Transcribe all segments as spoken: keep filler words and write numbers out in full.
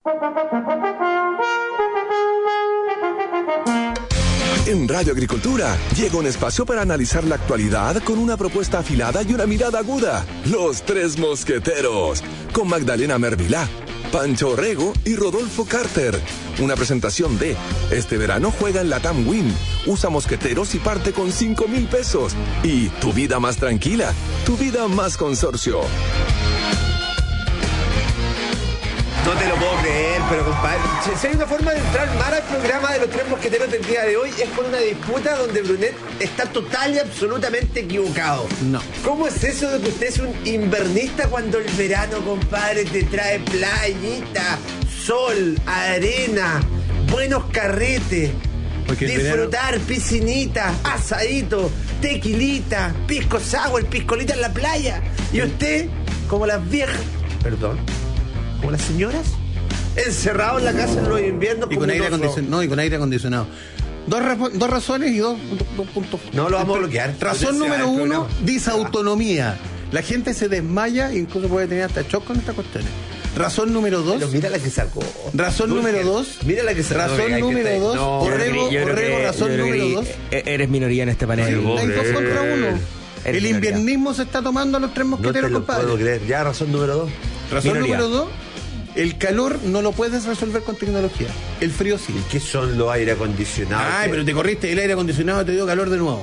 En Radio Agricultura llega un espacio para analizar la actualidad con una propuesta afilada y una mirada aguda. Los Tres Mosqueteros, con Magdalena Mervilá, Pancho Orrego y Rodolfo Carter. Una presentación de este verano juega en Latam Win. Usa mosqueteros y parte con cinco mil pesos. Y tu vida más tranquila, tu vida más consorcio. No te lo puedo creer, pero compadre, si hay una forma de entrar mal al programa de los Tres Mosqueteros del día de hoy es con una disputa donde Brunet está total y absolutamente equivocado. No. ¿Cómo es eso de que usted es un invernista cuando el verano, compadre, te trae playita, sol, arena, buenos carretes, disfrutar, verano... piscinita, asadito, tequilita, pisco sour, piscolita en la playa? Y usted, como las viejas, perdón, como las señoras, encerrado en la casa en los inviernos y con aire acondicionado. No, y con aire acondicionado. Dos, dos razones y dos, dos, dos puntos. No lo vamos a bloquear. Razón número uno, disautonomía. La gente se desmaya e incluso puede tener hasta shock con estas cuestiones. Razón número dos. Pero mira la que sacó. Razón Dulce. número dos. Mira la que sacó. Razón no, número que dos. no, Orrego, Orrego, razón número dos. Eres minoría en este panel. Sí, hay dos contra uno. Eres el inviernismo se está tomando a los Tres Mosqueteros, no te compadre. Lo puedo creer. Ya, razón número dos. Razón minoría. número dos. El calor no lo puedes resolver con tecnología. El frío sí. ¿Qué son los aire acondicionados? Ay, pero te corriste el aire acondicionado, te dio calor de nuevo.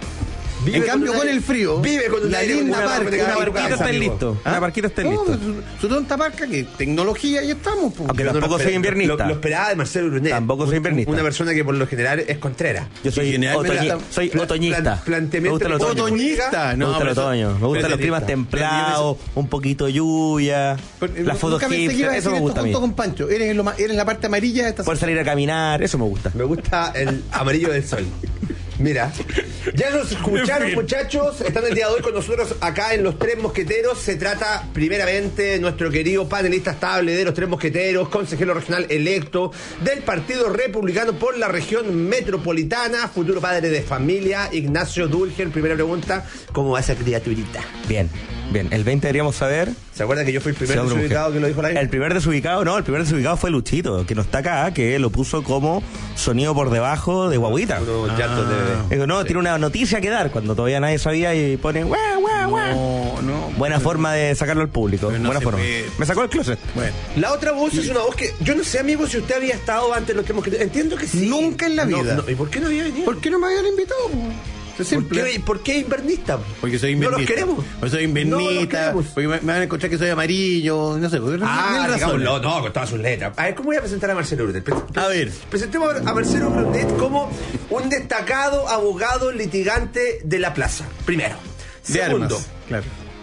Vive en cambio, con, con el frío, vive con la linda parca. Una barquita está listo. ¿Ah? Una barquita está listo. No, su, su tonta parca, que tecnología, y estamos. Po. Aunque tampoco no soy inviernista. Lo, lo esperaba de Marcelo Brunet. Tampoco soy inviernista. Una persona que por lo general es contrera. Yo soy, otoñi soy plan, otoñista. Plan, me gusta el otoño. Otoñista. No, me gusta el otoño. Me gustan los climas templados, un poquito de lluvia, las fotos hipster. Eso me gusta a mí. Junto con Pancho. Eres en, lo, eres en la parte amarilla de esta. Poder salir a caminar, eso me gusta. Me gusta el amarillo del sol. Mira, ya nos escucharon, muchachos. Están el día de hoy con nosotros acá en Los Tres Mosqueteros. Se trata primeramente de nuestro querido panelista estable de Los Tres Mosqueteros, consejero regional electo del Partido Republicano por la región metropolitana, futuro padre de familia, Ignacio Dulger. Primera pregunta, ¿cómo va esa criaturita? Bien, bien. El veinte deberíamos saber. ¿Se acuerdan que yo fui el primer sí, desubicado que lo dijo la El primer desubicado, no, el primer desubicado fue Luchito, que no está acá, que lo puso como sonido por debajo de guaguita. Unos llantos de... Digo, no, sí. Tiene una noticia que dar cuando todavía nadie sabía y pone guau, guau, guau. No, no. Buena pero, forma de sacarlo al público. No Buena forma. Ve. Me sacó el closet. Bueno. La otra voz sí. Es una voz que yo no sé, amigo, si usted había estado antes Los Tres Mosqueteros. Entiendo que sí. Nunca en la vida. No, no. ¿Y por qué no había venido? ¿Por qué no me habían invitado? ¿Por qué, ¿Por qué invernista? Porque soy invernista. No los queremos. Porque soy invernista. No porque me, me van a encontrar que soy amarillo. No sé. Ah, digamos, no, no, con todas sus letras. A ver, ¿cómo voy a presentar a Marcelo Brunet? Pre a ver. Presentemos a Marcelo Brunet como un destacado abogado litigante de la plaza. Primero. De Segundo. Armas, claro.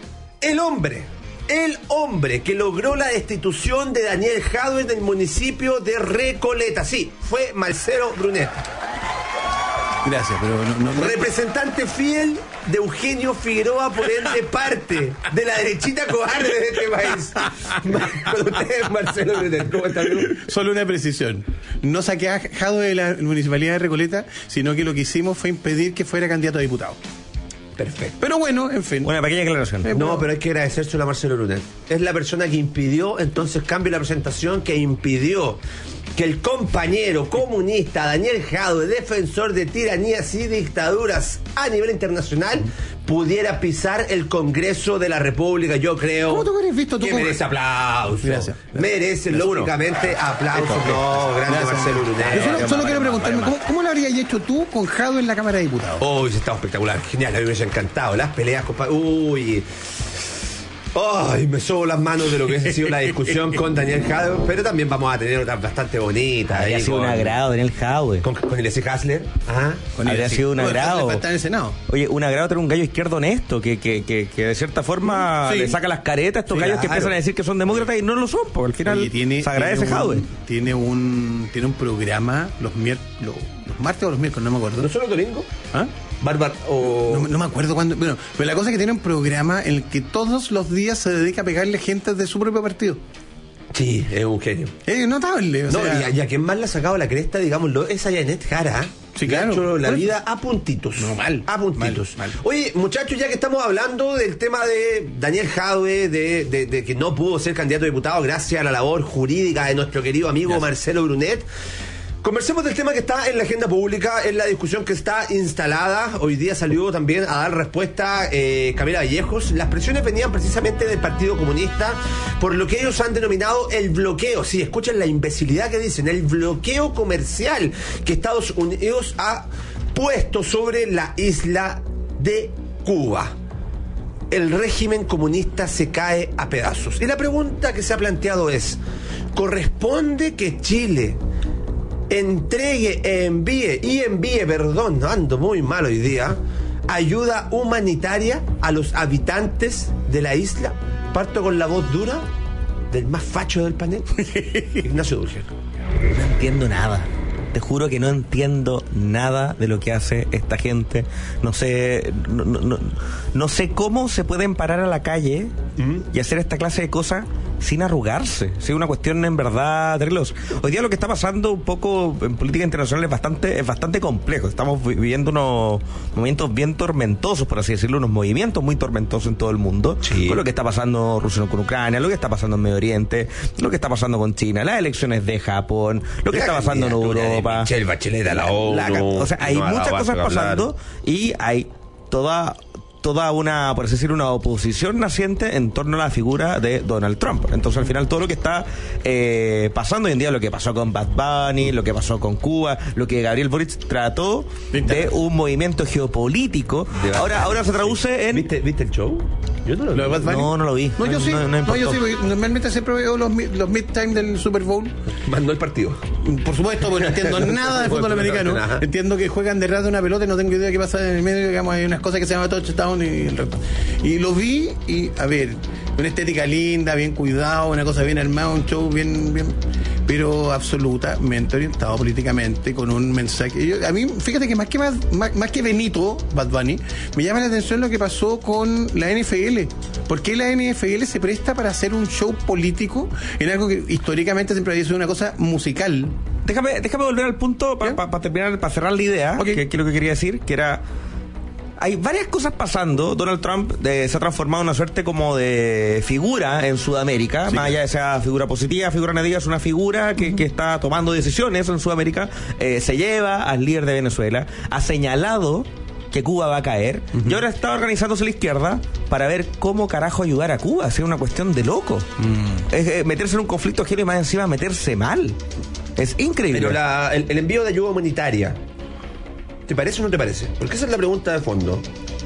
El hombre. El hombre que logró la destitución de Daniel Jadwe en el municipio de Recoleta. Sí, fue Marcelo Brunet. Gracias, pero no, no, no. Representante fiel de Eugenio Figueroa, por ende parte de la derechita cobarde de este país. Con ustedes, Marcelo Brunet. ¿Cómo está, amigo? Solo una precisión. No saqué a Jadwe de la municipalidad de Recoleta, sino que lo que hicimos fue impedir que fuera candidato a diputado. Perfecto. Pero bueno, en fin. Una pequeña aclaración. No, bueno. Pero hay que agradecérselo a Marcelo Brunet. Es la persona que impidió, entonces cambio la presentación, que impidió que el compañero comunista Daniel Jadwe, defensor de tiranías y dictaduras a nivel internacional, pudiera pisar el Congreso de la República. Yo creo ¿Cómo tú hubieras visto que merece aplausos. Gracias. Merece, lógicamente, aplausos. No, grande Gracias. Marcelo Brunet. Yo solo, solo quiero preguntarme, ¿cómo, ¿cómo lo habrías hecho tú con Jadwe en la Cámara de Diputados? Uy, se estaba espectacular. Genial, a mí me hubiese encantado. Las peleas, compadre. Uy... Ay, me sobo las manos de lo que ha sido la discusión con Daniel Jadwe, pero también vamos a tener otras bastante bonitas. Habría sido con, un agrado Daniel Jadwe. Con, con Eliezer Hasler. Ajá. Con Habría sido un agrado. Estar en el Senado. Oye, un agrado tener un gallo izquierdo honesto, que, que, que, que de cierta forma sí. le saca las caretas a estos sí, gallos claro. que empiezan a decir que son demócratas y no lo son, porque al final Oye, tiene, se agradece tiene un, Jadwe. Tiene un, tiene un programa los, mier los, los martes o los miércoles, no me acuerdo. ¿No son los domingos? ¿Ah? Bárbara o... No, no me acuerdo cuándo. Bueno, pero la cosa es que tiene un programa en el que todos los días se dedica a pegarle gente de su propio partido. Sí, es un genio. Es notable. O no, sea... y a, y a quien más le ha sacado la cresta, digámoslo, es a Yanet Jara. Sí, claro. Hecho la vida a puntitos. No, mal. A puntitos. Mal, mal. Oye, muchachos, ya que estamos hablando del tema de Daniel Jadwe, de, de, de que no pudo ser candidato a diputado gracias a la labor jurídica de nuestro querido amigo yes. Marcelo Brunet, conversemos del tema que está en la agenda pública, en la discusión que está instalada. Hoy día salió también a dar respuesta eh, Camila Vallejos. Las presiones venían precisamente del Partido Comunista por lo que ellos han denominado el bloqueo. Sí, escuchen la imbecilidad que dicen, el bloqueo comercial que Estados Unidos ha puesto sobre la isla de Cuba. El régimen comunista se cae a pedazos. Y la pregunta que se ha planteado es, ¿corresponde que Chile entregue, envíe y envíe, perdón, ando muy mal hoy día, ayuda humanitaria a los habitantes de la isla? Parto con la voz dura del más facho del panel, Ignacio Dulce. No entiendo nada. Te juro que no entiendo nada de lo que hace esta gente. No sé, no, no, no sé cómo se pueden parar a la calle ¿Mm? y hacer esta clase de cosas sin arrugarse. Es una cuestión en verdad terrible. Hoy día lo que está pasando un poco en política internacional es bastante, es bastante complejo. Estamos viviendo unos momentos bien tormentosos, por así decirlo, unos movimientos muy tormentosos en todo el mundo. Sí. Con lo que está pasando Rusia con Ucrania, lo que está pasando en Medio Oriente, lo que está pasando con China, las elecciones de Japón, lo que la está pasando en Europa. Michelle Bachelet a la ONU. La, o sea, hay no muchas cosas pasando y hay toda toda una, por así decirlo, una oposición naciente en torno a la figura de Donald Trump. Entonces, al final, todo lo que está eh, pasando hoy en día, lo que pasó con Bad Bunny, lo que pasó con Cuba, lo que Gabriel Boric trató de un movimiento geopolítico, ahora ahora se traduce en... ¿Viste, ¿viste el show? Yo no lo vi. ¿Lo no, no lo vi. No, yo sí. No, no no, yo sí. Normalmente siempre veo los, los mid-time del Super Bowl. Mandó el partido. Por supuesto, porque no entiendo nada de fútbol americano. Entiendo que juegan detrás de una pelota y no tengo idea de qué pasa en el medio. Digamos, hay unas cosas que se llaman touchdown y el resto. Y lo vi y, a ver, una estética linda, bien cuidado, una cosa bien armada, un show bien, bien, pero absolutamente orientado políticamente, con un mensaje. Yo, a mí, fíjate que más que más, más, más que Benito, Bad Bunny, me llama la atención lo que pasó con la N F L. ¿Por qué la N F L se presta para hacer un show político en algo que históricamente siempre había sido una cosa musical? Déjame, déjame volver al punto para pa, pa terminar, para cerrar la idea, okay. que, que es lo que quería decir, que era... Hay varias cosas pasando. Donald Trump eh, se ha transformado en una suerte como de figura en Sudamérica, sí. Más allá de esa figura positiva, figura negativa, es una figura que, uh-huh. que está tomando decisiones en Sudamérica. Eh, se lleva al líder de Venezuela, ha señalado que Cuba va a caer, uh-huh. y ahora está organizándose la izquierda para ver cómo carajo ayudar a Cuba. Es una cuestión de loco. Mm. Es, eh, meterse en un conflicto ajeno y más encima meterse mal. Es increíble. Pero la, el, el envío de ayuda humanitaria, ¿te parece o no te parece? Porque esa es la pregunta de fondo.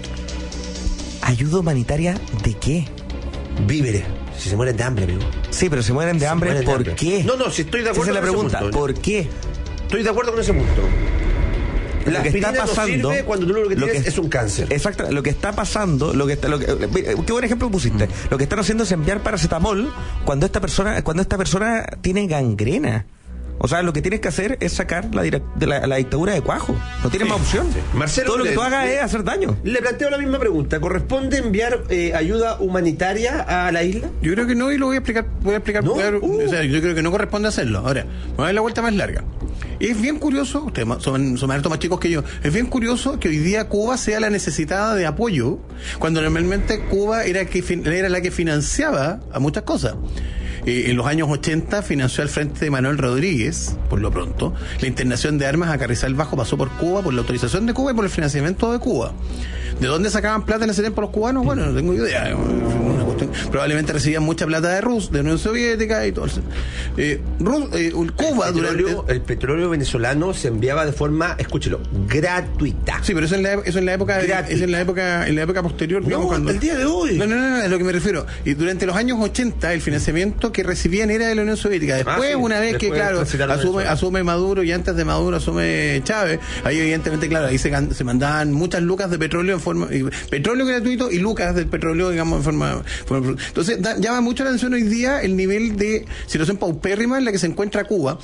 ¿Ayuda humanitaria de qué? Víveres. Si se mueren de hambre, amigo. Sí, pero se mueren de se hambre, mueren ¿por de hambre. qué? No, no, si estoy de acuerdo esa es la pregunta, punto, ¿por qué? Estoy de acuerdo con ese punto. La lo que está pasando, no sirve cuando tú lo que tienes que, es un cáncer. Exacto, lo que está pasando, lo que está, lo que, qué buen ejemplo pusiste. Mm. Lo que están haciendo es enviar paracetamol cuando esta persona, cuando esta persona tiene gangrena. O sea, lo que tienes que hacer es sacar la, direct, de la, la dictadura de cuajo. No tienes sí, más opción. Sí. Marcelo, todo lo que le, tú hagas le, es hacer daño. Le planteo la misma pregunta. ¿Corresponde enviar eh, ayuda humanitaria a la isla? Yo creo que no, y lo voy a explicar. Voy a explicar. ¿No? Uh. O sea, yo creo que no corresponde hacerlo. Ahora, vamos a dar la vuelta más larga. Es bien curioso, ustedes son, son harto más chicos que yo, es bien curioso que hoy día Cuba sea la necesitada de apoyo, cuando normalmente Cuba era, que, era la que financiaba a muchas cosas. Eh, en los años ochenta financió al frente de Manuel Rodríguez, por lo pronto. La internación de armas a Carrizal Bajo pasó por Cuba, por la autorización de Cuba y por el financiamiento de Cuba. ¿De dónde sacaban plata en ese tiempo los cubanos? Bueno, no tengo idea. Una cuestión. Probablemente recibían mucha plata de Rus, de Unión Soviética y todo eso. Eh, Rus, eh, Cuba el petróleo, durante... el petróleo venezolano se enviaba de forma, escúchelo, gratuita. Sí, pero eso en la, eso en la época, es en la época, en la época posterior. No, digamos, cuando... el día de hoy. No, no, no, no, es a lo que me refiero. Y durante los años ochenta el financiamiento que recibían era de la Unión Soviética. Después, ah, sí, una vez que, claro, asume, asume Maduro y antes de Maduro asume Chávez, ahí evidentemente, claro, ahí se, se mandaban muchas lucas de petróleo en forma... Petróleo gratuito y lucas del petróleo, digamos, en forma... forma entonces, da, llama mucho la atención hoy día el nivel de situación paupérrima en la que se encuentra Cuba.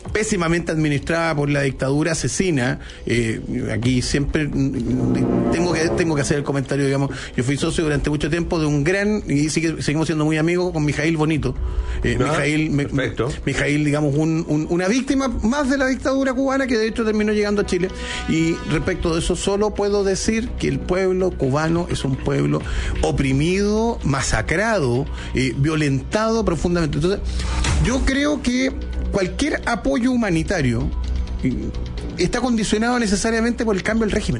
pésimamente administrada por la dictadura asesina. Eh, aquí siempre tengo que tengo que hacer el comentario, digamos, yo fui socio durante mucho tiempo de un gran, y sigue, seguimos siendo muy amigos con Mijail Bonito. Eh, ah, Mijail, me, Mijail, digamos, un, un, una víctima más de la dictadura cubana que de hecho terminó llegando a Chile. Y respecto de eso solo puedo decir que el pueblo cubano es un pueblo oprimido, masacrado, eh, violentado profundamente. Entonces, yo creo que cualquier apoyo humanitario está condicionado necesariamente por el cambio del régimen.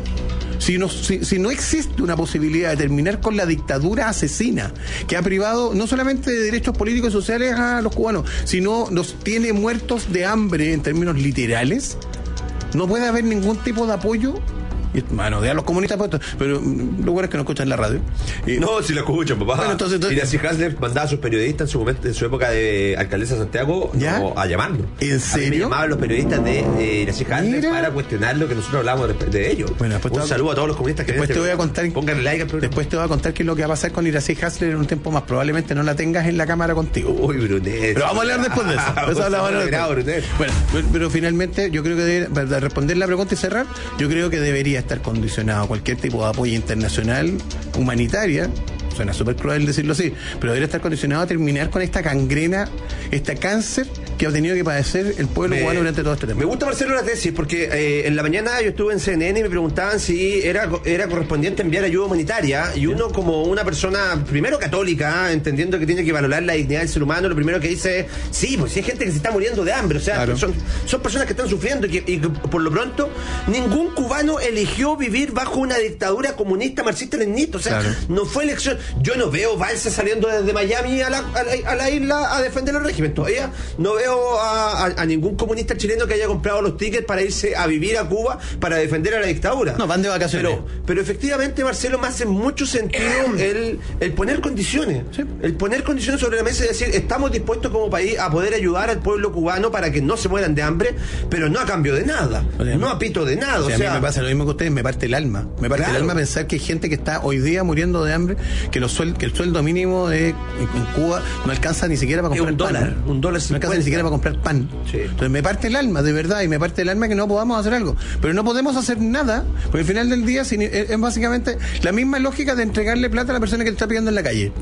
Si no, si, si no existe una posibilidad de terminar con la dictadura asesina que ha privado no solamente de derechos políticos y sociales a los cubanos, sino nos tiene muertos de hambre en términos literales, no puede haber ningún tipo de apoyo. Bueno, de a los comunistas, pero lo bueno es que no escuchan la radio. Eh, no, si lo escuchan, papá. Bueno, entonces, entonces, y Iracy Hasler mandaba a sus periodistas en su momento, en su época de alcaldesa de Santiago, no, a llamarlo. ¿En serio? A mí me llamaban los periodistas de eh, Iracy Hasler para cuestionar lo que nosotros hablábamos de, de ellos. Bueno, un saludo a todos los comunistas que después te voy a contar. Pónganle like al programa. Después te voy a contar qué es lo que va a pasar con Iracy Hasler en un tiempo más. Probablemente no la tengas en la cámara contigo. Uy, Brunet. Pero vamos a hablar después de eso. Ah, eso hablamos después. Bueno, pero, pero finalmente yo creo que debe, para responder la pregunta y cerrar, yo creo que debería estar condicionado cualquier tipo de apoyo internacional humanitaria, suena súper cruel decirlo así, pero debería estar condicionado a terminar con esta gangrena, este cáncer que ha tenido que padecer el pueblo me, cubano durante todo este tiempo. Me gusta, Marcelo, la tesis, porque eh, en la mañana yo estuve en C N N y me preguntaban si era, era correspondiente enviar ayuda humanitaria, y uno como una persona, primero católica, entendiendo que tiene que valorar la dignidad del ser humano, lo primero que dice es, sí, pues si hay gente que se está muriendo de hambre, o sea, claro. son, son personas que están sufriendo y que, y que por lo pronto ningún cubano eligió vivir bajo una dictadura comunista, marxista-leninista, o sea, claro. no fue elección. Yo no veo balsas saliendo desde Miami a la, a la, a la isla a defender el régimen, todavía no veo A, a, a ningún comunista chileno que haya comprado los tickets para irse a vivir a Cuba para defender a la dictadura. No, van de vacaciones. Pero, pero efectivamente, Marcelo, me hace mucho sentido el, el poner condiciones. Sí. El poner condiciones sobre la mesa y decir, estamos dispuestos como país a poder ayudar al pueblo cubano para que no se mueran de hambre, pero no a cambio de nada. O sea, no a pito de nada. O sea, o sea, a mí me pasa lo mismo que ustedes, me parte el alma. Me parte claro. el alma pensar que hay gente que está hoy día muriendo de hambre, que, los suel, que el sueldo mínimo de, en, en Cuba no alcanza ni siquiera para comprar un dólar, pan. Un dólar no alcanza ni siquiera para comprar pan. Sí. Entonces me parte el alma, de verdad, y me parte el alma que no podamos hacer algo. Pero no podemos hacer nada, porque al final del día es, es básicamente la misma lógica de entregarle plata a la persona que te está pidiendo en la calle.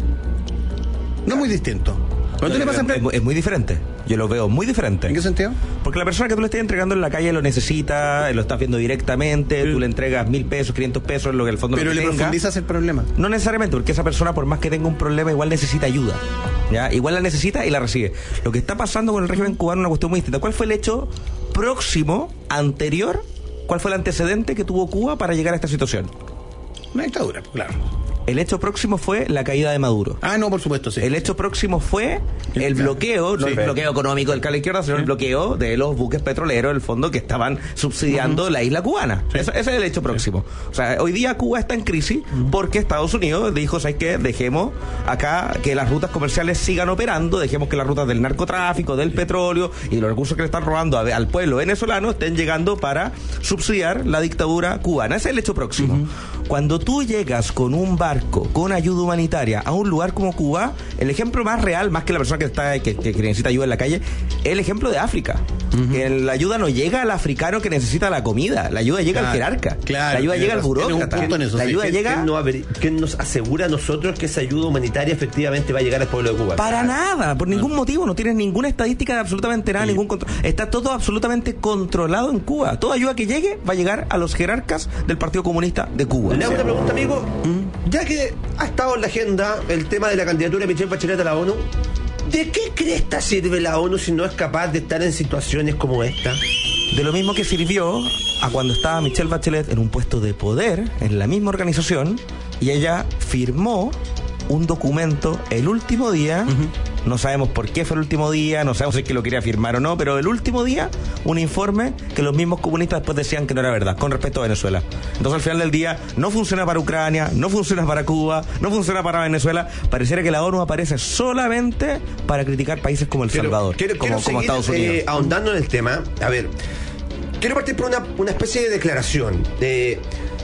No es muy distinto. No, le pasa es, es muy diferente. Yo lo veo muy diferente. ¿En qué sentido? Porque la persona que tú le estás entregando en la calle lo necesita, lo estás viendo directamente, sí. tú le entregas mil pesos, quinientos pesos, lo que el fondo pero le tenga. Profundizas el problema. No necesariamente, porque esa persona, por más que tenga un problema, igual necesita ayuda. ¿Ya? Igual la necesita y la recibe. Lo que está pasando con el régimen cubano es una cuestión muy distinta. ¿Cuál fue el hecho próximo, anterior? ¿Cuál fue el antecedente que tuvo Cuba para llegar a esta situación? Una dictadura, claro. El hecho próximo fue la caída de Maduro. Ah, no, por supuesto, sí. El hecho próximo fue el bloqueo, no sí, el bloqueo económico del cala izquierda, sino sí. el bloqueo de los buques petroleros, el fondo, que estaban subsidiando uh-huh. la isla cubana. Sí. Eso, ese es el hecho próximo. Sí. O sea, hoy día Cuba está en crisis uh-huh. porque Estados Unidos dijo, ¿sabes qué? Dejemos acá que las rutas comerciales sigan operando, dejemos que las rutas del narcotráfico, del petróleo y los recursos que le están robando a, al pueblo venezolano estén llegando para subsidiar la dictadura cubana. Ese es el hecho próximo. Uh-huh. Cuando tú llegas con un barco con ayuda humanitaria a un lugar como Cuba, el ejemplo más real, más que la persona que está que, que necesita ayuda en la calle, es el ejemplo de África. Uh-huh. Que la ayuda no llega al africano que necesita la comida, la ayuda llega claro, al jerarca, claro, la ayuda llega al burócrata, la ayuda sí. llega. ¿Quién, no haber, ¿Quién nos asegura a nosotros que esa ayuda humanitaria efectivamente va a llegar al pueblo de Cuba? Para claro. nada, por ningún motivo, no tienes ninguna estadística de absolutamente nada, sí. ningún control. Está todo absolutamente controlado en Cuba. Toda ayuda que llegue va a llegar a los jerarcas del Partido Comunista de Cuba. Le hago una pregunta, amigo. ¿Mm? Ya que ha estado en la agenda el tema de la candidatura de Michelle Bachelet a la ONU, ¿de qué cresta sirve la ONU si no es capaz de estar en situaciones como esta? De lo mismo que sirvió a cuando estaba Michelle Bachelet en un puesto de poder en la misma organización y ella firmó un documento el último día, uh-huh. no sabemos por qué fue el último día, no sabemos si es que lo quería firmar o no, pero el último día, un informe que los mismos comunistas después decían que no era verdad, con respecto a Venezuela. Entonces al final del día, no funciona para Ucrania, no funciona para Cuba, no funciona para Venezuela, pareciera que la ONU aparece solamente para criticar países como El Salvador, quiero, como, quiero como seguir, Estados Unidos. Eh, ahondando en el tema, a ver, quiero partir por una, una especie de declaración. De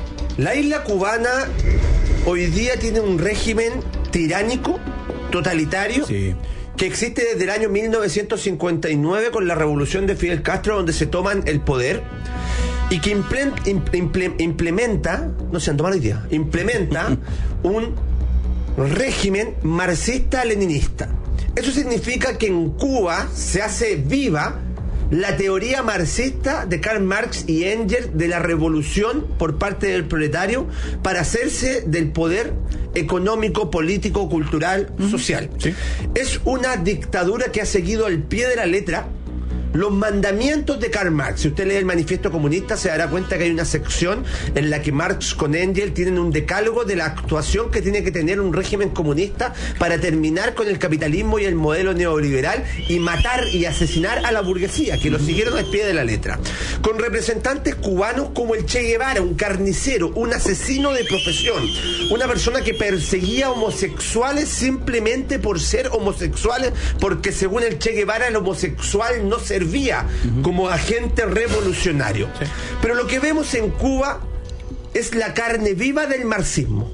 la isla cubana hoy día tiene un régimen tiránico, totalitario. Sí. que existe desde el año mil novecientos cincuenta y nueve con la revolución de Fidel Castro, donde se toman el poder y que imple, imple, implementa, no se han tomado hoy día, implementa un régimen marxista-leninista. Eso significa que en Cuba se hace viva la teoría marxista de Karl Marx y Engels de la revolución por parte del proletario para hacerse del poder económico, político, cultural, uh-huh. social. ¿Sí? Es una dictadura que ha seguido al pie de la letra los mandamientos de Karl Marx. Si usted lee el Manifiesto Comunista, se dará cuenta que hay una sección en la que Marx con Engels tienen un decálogo de la actuación que tiene que tener un régimen comunista para terminar con el capitalismo y el modelo neoliberal y matar y asesinar a la burguesía, que lo siguieron al pie de la letra. Con representantes cubanos como el Che Guevara, un carnicero, un asesino de profesión, una persona que perseguía homosexuales simplemente por ser homosexuales, porque según el Che Guevara el homosexual no servía vía uh-huh. como agente revolucionario. Sí. Pero lo que vemos en Cuba es la carne viva del marxismo.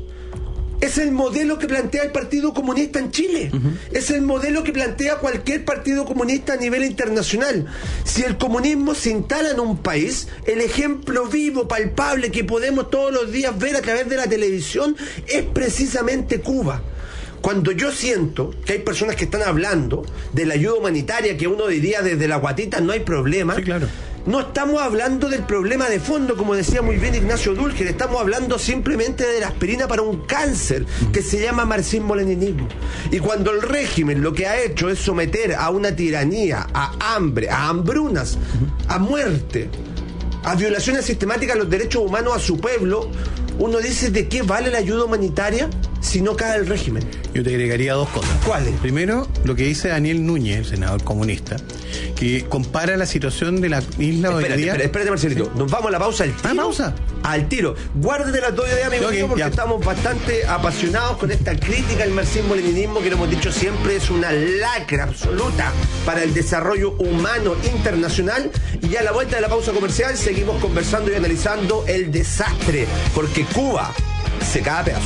Es el modelo que plantea el Partido Comunista en Chile. Uh-huh. Es el modelo que plantea cualquier partido comunista a nivel internacional. Si el comunismo se instala en un país, el ejemplo vivo, palpable, que podemos todos los días ver a través de la televisión es precisamente Cuba. Cuando yo siento que hay personas que están hablando de la ayuda humanitaria, que uno diría desde la guatita no hay problema, sí, claro. No estamos hablando del problema de fondo, como decía muy bien Ignacio Dulger, estamos hablando simplemente de la aspirina para un cáncer que se llama marxismo-leninismo. Y cuando el régimen lo que ha hecho es someter a una tiranía, a hambre, a hambrunas, a muerte, a violaciones sistemáticas de los derechos humanos a su pueblo, uno dice, ¿de qué vale la ayuda humanitaria si no cae el régimen? Yo te agregaría dos cosas. ¿Cuáles? Primero, lo que dice Daniel Núñez, el senador comunista, que compara la situación de la isla hoy día... Espérate, espérate, Marcelito. ¿Sí? Nos vamos a la pausa al tiro. ¿Ah, pausa? Al tiro. Guárdate las dos ideas, amigo okay, mío, porque ya. estamos bastante apasionados con esta crítica al marxismo-leninismo, que lo hemos dicho siempre es una lacra absoluta para el desarrollo humano internacional. Y ya a la vuelta de la pausa comercial seguimos conversando y analizando el desastre, porque Cuba se cae a pedazos.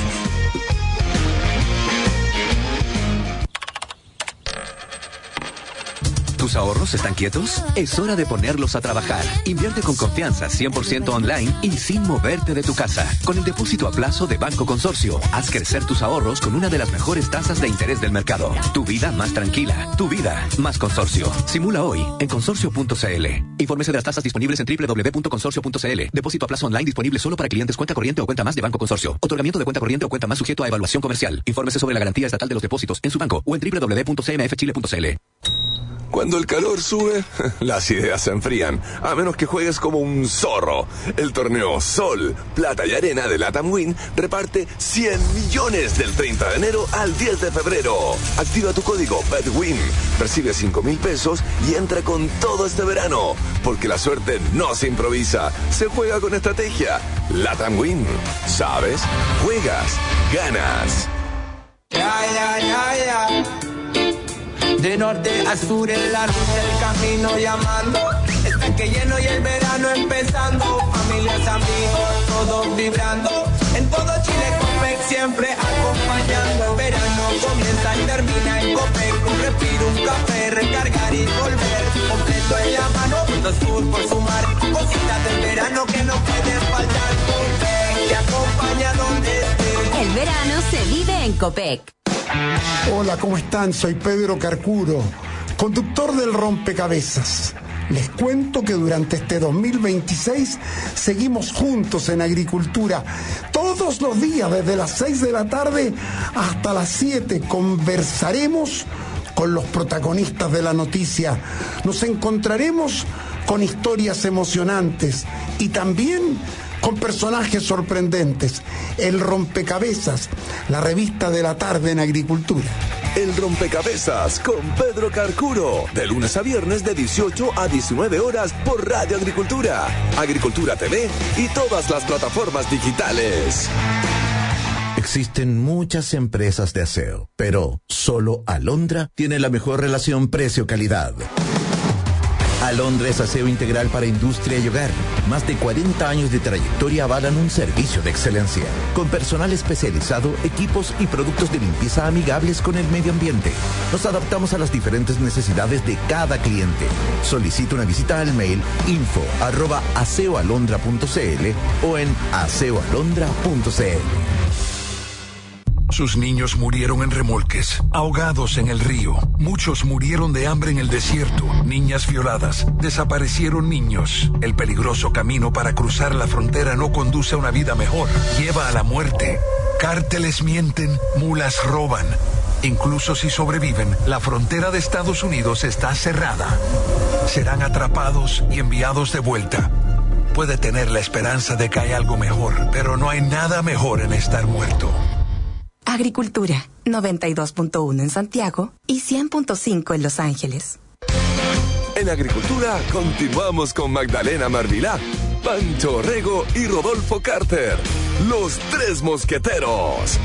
¿Tus ahorros están quietos? Es hora de ponerlos a trabajar. Invierte con confianza, cien por ciento online y sin moverte de tu casa. Con el depósito a plazo de Banco Consorcio, haz crecer tus ahorros con una de las mejores tasas de interés del mercado. Tu vida más tranquila, tu vida más Consorcio. Simula hoy en consorcio punto c l. Infórmese de las tasas disponibles en doble u doble u doble u punto consorcio punto c l. Depósito a plazo online disponible solo para clientes cuenta corriente o cuenta más de Banco Consorcio. Otorgamiento de cuenta corriente o cuenta más sujeto a evaluación comercial. Infórmese sobre la garantía estatal de los depósitos en su banco o en doble u doble u doble u punto c m f chile punto c l. Cuando el calor sube, las ideas se enfrían, a menos que juegues como un zorro. El torneo Sol, Plata y Arena de LATAM Win reparte cien millones del treinta de enero al diez de febrero. Activa tu código BETWIN, recibe cinco mil pesos y entra con todo este verano. Porque la suerte no se improvisa, se juega con estrategia. LATAM Win, ¿sabes? Juegas, ganas. Ya, ya, ya, ya. De norte a sur en la ruta el camino llamando. Está que lleno y el verano empezando. Familias, amigos, todos vibrando. En todo Chile Copec siempre acompañando. El verano comienza y termina en Copec. Un respiro, un café, recargar y volver. Completo en la mano, punto sur por sumar. Cositas del verano que no pueden faltar. Copec te acompaña donde estés. El verano se vive en Copec. Hola, ¿cómo están? Soy Pedro Carcuro, conductor del Rompecabezas. Les cuento que durante este dos mil veintiséis seguimos juntos en agricultura. Todos los días, desde las seis de la tarde hasta las siete, conversaremos con los protagonistas de la noticia. Nos encontraremos con historias emocionantes y también con personajes sorprendentes. El Rompecabezas, la revista de la tarde en agricultura. El Rompecabezas con Pedro Carcuro, de lunes a viernes de dieciocho a diecinueve horas por Radio Agricultura, Agricultura T V y todas las plataformas digitales. Existen muchas empresas de aseo, pero solo Alondra tiene la mejor relación precio-calidad. Alondra es aseo integral para industria y hogar. Más de cuarenta años de trayectoria avalan un servicio de excelencia. Con personal especializado, equipos y productos de limpieza amigables con el medio ambiente. Nos adaptamos a las diferentes necesidades de cada cliente. Solicita una visita al mail info arroba aseoalondra punto cl o en aseoalondra punto cl. Sus niños murieron en remolques, ahogados en el río. Muchos murieron de hambre en el desierto. Niñas violadas. Desaparecieron niños. El peligroso camino para cruzar la frontera no conduce a una vida mejor. Lleva a la muerte. Cárteles mienten, mulas roban. Incluso si sobreviven, la frontera de Estados Unidos está cerrada. Serán atrapados y enviados de vuelta. Puede tener la esperanza de que hay algo mejor, pero no hay nada mejor en estar muerto. Agricultura, noventa y dos punto uno en Santiago y cien punto cinco en Los Ángeles. En Agricultura continuamos con Magdalena Marvilá, Pancho Orrego y Rodolfo Carter, los tres mosqueteros.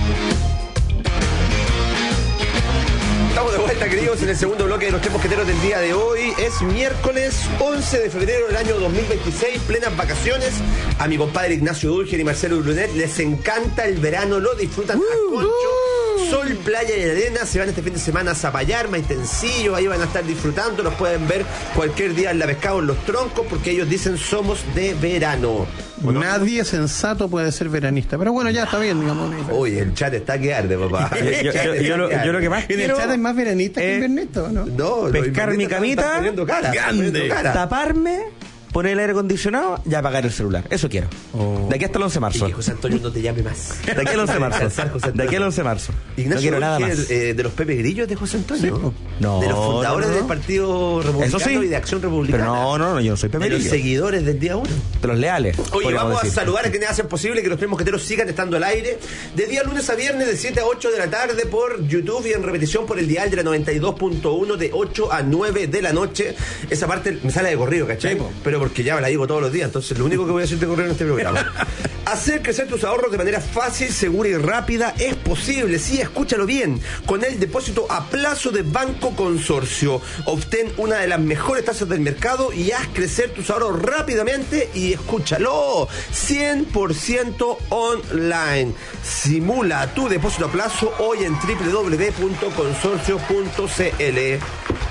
Estamos de vuelta, queridos, en el segundo bloque de los tres mosqueteros del día de hoy. Es miércoles once de febrero del año dos mil veintiséis, plenas vacaciones. A mi compadre Ignacio Dulger y Marcelo Brunet les encanta el verano, lo disfrutan uh, a concho. Uh. Sol, playa y arena, se van este fin de semana a Zapallar, Maitencillo, ahí van a estar disfrutando, los pueden ver cualquier día en la Pescado, en Los Troncos, porque ellos dicen somos de verano. Bueno, nadie sensato puede ser veranista, pero bueno, ya está bien, digamos. Uy, el chat está que arde, papá. yo, yo, yo, yo, lo, yo lo que más quiero... El chat es más veranista eh, que invernista, ¿no? No, pescar mi camita, cara, grande, taparme, poner el aire acondicionado y apagar el celular. Eso quiero. Oh. De aquí hasta el once de marzo. Y que José Antonio no te llame más. De aquí al once de marzo. De aquí al once de marzo. Ignacio, no quiero nada más. Eh, de los Pepe Grillos de José Antonio. Sí. No. De los fundadores no, no. del Partido Republicano sí. y de Acción Republicana. Pero no, no, no, yo no soy Pepe Grillo. De los seguidores del día uno. De los leales. Oye, vamos decir. a saludar a quienes hacen posible que los tres mosqueteros sigan estando al aire. De día lunes a viernes, de siete a ocho de la tarde por YouTube y en repetición por el dial de la noventa y dos punto uno de ocho a nueve de la noche. Esa parte me sale de corrido, ¿cachai? Sí, pero porque ya me la digo todo los días, entonces lo único que voy a decirte correr en este programa. Hacer crecer tus ahorros de manera fácil, segura y rápida es posible, sí, escúchalo bien, con el depósito a plazo de Banco Consorcio. Obtén una de las mejores tasas del mercado y haz crecer tus ahorros rápidamente y escúchalo, cien por ciento online. Simula tu depósito a plazo hoy en doble u doble u doble u punto consorcio punto c l.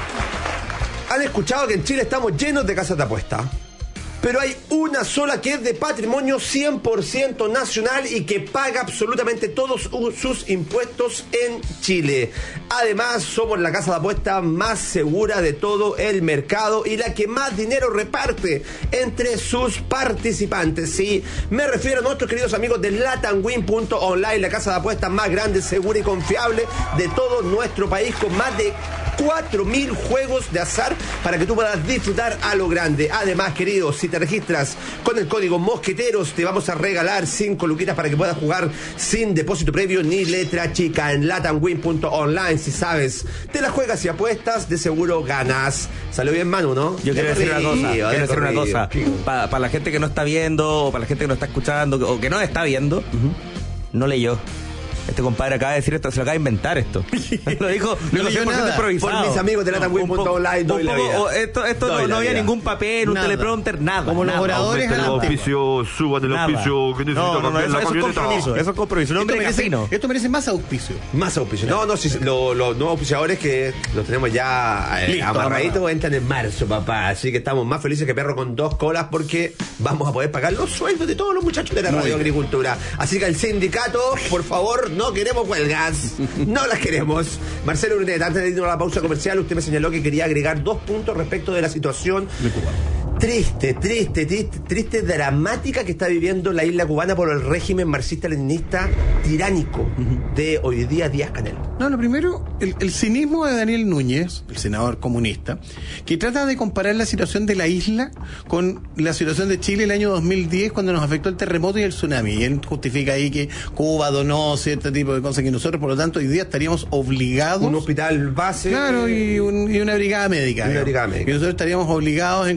¿Han escuchado que en Chile estamos llenos de casas de apuesta? Pero hay una sola que es de patrimonio cien por ciento nacional y que paga absolutamente todos sus impuestos en Chile. Además, somos la casa de apuestas más segura de todo el mercado y la que más dinero reparte entre sus participantes. Sí, me refiero a nuestros queridos amigos de latamwin punto online, la casa de apuestas más grande, segura y confiable de todo nuestro país, con más de cuatro mil juegos de azar para que tú puedas disfrutar a lo grande. Además, queridos, si te registras con el código Mosqueteros, te vamos a regalar cinco luquitas para que puedas jugar sin depósito previo ni letra chica en latamwin punto online. Si sabes, te la juegas y apuestas, de seguro ganas. Salió bien, Manu, ¿no? Yo quiero decir una cosa, quiero decir una cosa. Para pa la gente que no está viendo, o para la gente que no está escuchando, o que no está viendo, uh-huh. no leyó. Este compadre acaba de decir esto, se lo acaba de inventar esto. Lo dijo, no lo dijo nada. Improvisado. Por mis amigos de latamwin punto online, doy la vida. Esto, esto no, no había vida. ningún papel, nada. un teleprompter, nada. Como nada. los oradores el auspicio, suban el auspicio que necesita no, no, no, eso, eso es compromiso, eso es compromiso. No, esto, merece, esto merece más auspicio. Más auspicio. No, no, si, lo, los nuevos auspiciadores que los tenemos ya eh, amarraditos entran en marzo, papá. Así que estamos más felices que perro con dos colas porque vamos a poder pagar los sueldos de todos los muchachos de la Radio Agricultura. Así que el sindicato, por favor, no queremos huelga. No las queremos. Marcelo Brunet, antes de irnos a la pausa comercial, usted me señaló que quería agregar dos puntos respecto de la situación de Cuba. Triste, triste, triste, triste, dramática que está viviendo la isla cubana por el régimen marxista-leninista tiránico uh-huh. de hoy día Díaz-Canel. No, lo primero, el, el cinismo de Daniel Núñez, el senador comunista, que trata de comparar la situación de la isla con la situación de Chile el año dos mil diez cuando nos afectó el terremoto y el tsunami. Y él justifica ahí que Cuba donó cierto tipo de cosas que nosotros, por lo tanto, hoy día estaríamos obligados... Un hospital base... Claro, y, un, y una brigada médica. Y una brigada médica. Y nosotros estaríamos obligados en conciencia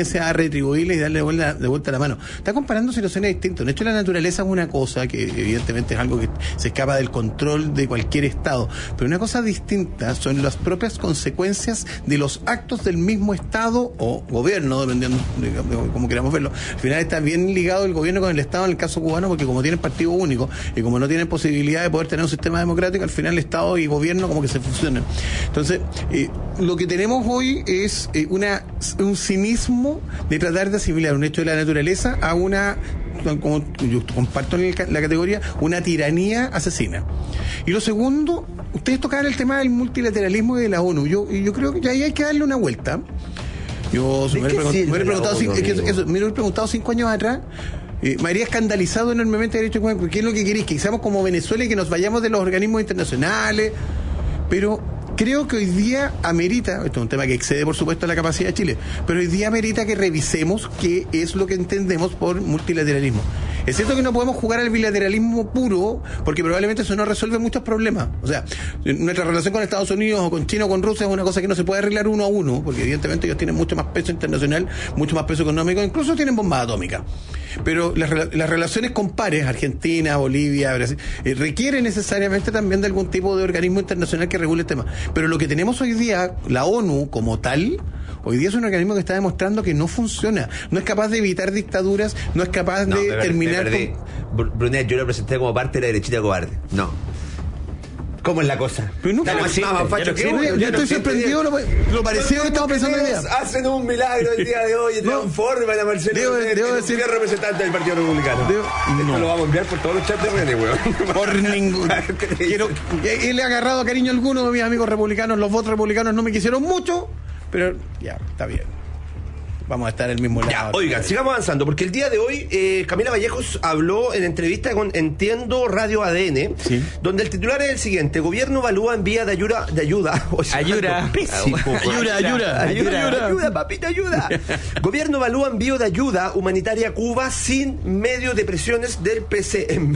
consecuencias a retribuirles y darle de vuelta, de vuelta la mano. Está comparando situaciones distintas. De hecho, la naturaleza es una cosa que evidentemente es algo que se escapa del control de cualquier Estado, pero una cosa distinta son las propias consecuencias de los actos del mismo Estado o gobierno, dependiendo de, de, de cómo queramos verlo. Al final está bien ligado el gobierno con el Estado en el caso cubano, porque como tienen partido único y como no tienen posibilidad de poder tener un sistema democrático, al final el Estado y gobierno como que se fusionan. Entonces, eh, lo que tenemos hoy es eh, una un cinismo de tratar de asimilar un hecho de la naturaleza a una, como yo comparto en el, la categoría, una tiranía asesina. Y lo segundo, ustedes tocaban el tema del multilateralismo y de la ONU. Yo, yo creo que ahí hay que darle una vuelta. Yo me hubiera preguntado, cinco, es que eso, eso, me hubiera preguntado cinco años atrás. Eh, me habría escandalizado enormemente el derecho humano. ¿Qué es lo que queréis? Que seamos como Venezuela y que nos vayamos de los organismos internacionales. Pero creo que hoy día amerita, esto es un tema que excede por supuesto la capacidad de Chile, pero hoy día amerita que revisemos qué es lo que entendemos por multilateralismo. Es cierto que no podemos jugar al bilateralismo puro, porque probablemente eso no resuelve muchos problemas. O sea, nuestra relación con Estados Unidos o con China o con Rusia es una cosa que no se puede arreglar uno a uno, porque evidentemente ellos tienen mucho más peso internacional, mucho más peso económico, incluso tienen bombas atómicas. Pero las, las relaciones con pares, Argentina, Bolivia, Brasil, eh, requieren necesariamente también de algún tipo de organismo internacional que regule el tema. Pero lo que tenemos hoy día, la ONU como tal, hoy día es un organismo que está demostrando que no funciona, no es capaz de evitar dictaduras, no es capaz no, de me terminar me con... Brunet, yo lo presenté como parte de la derechita cobarde. No. ¿Cómo es la cosa? Pero nunca más facho que yo, yo estoy sorprendido lo, lo parecido que estamos pensando hoy día. Hacen un milagro el día de hoy, no, transforman a Marcelo debo, Brunet, debo que decir, es representante del Partido Republicano. Debo, Esto no. lo vamos a enviar por todos los chats de René, weón. Por ningún. Quiero, él ha agarrado cariño a alguno de mis amigos republicanos, los votos republicanos no me quisieron mucho, pero ya, está bien. Vamos a estar en el mismo lado. Ya, oigan, sigamos avanzando, porque el día de hoy eh, Camila Vallejos habló en entrevista con Entiendo Radio A D N, sí, donde el titular es el siguiente: Gobierno evalúa envía de ayuda, de ayuda, o sea, ayuda, pésimo, ayuda, ayuda, ayuda, ayuda, ayuda, ayuda, papita, ayuda. Gobierno evalúa envío de ayuda humanitaria a Cuba sin medio de presiones del P C M.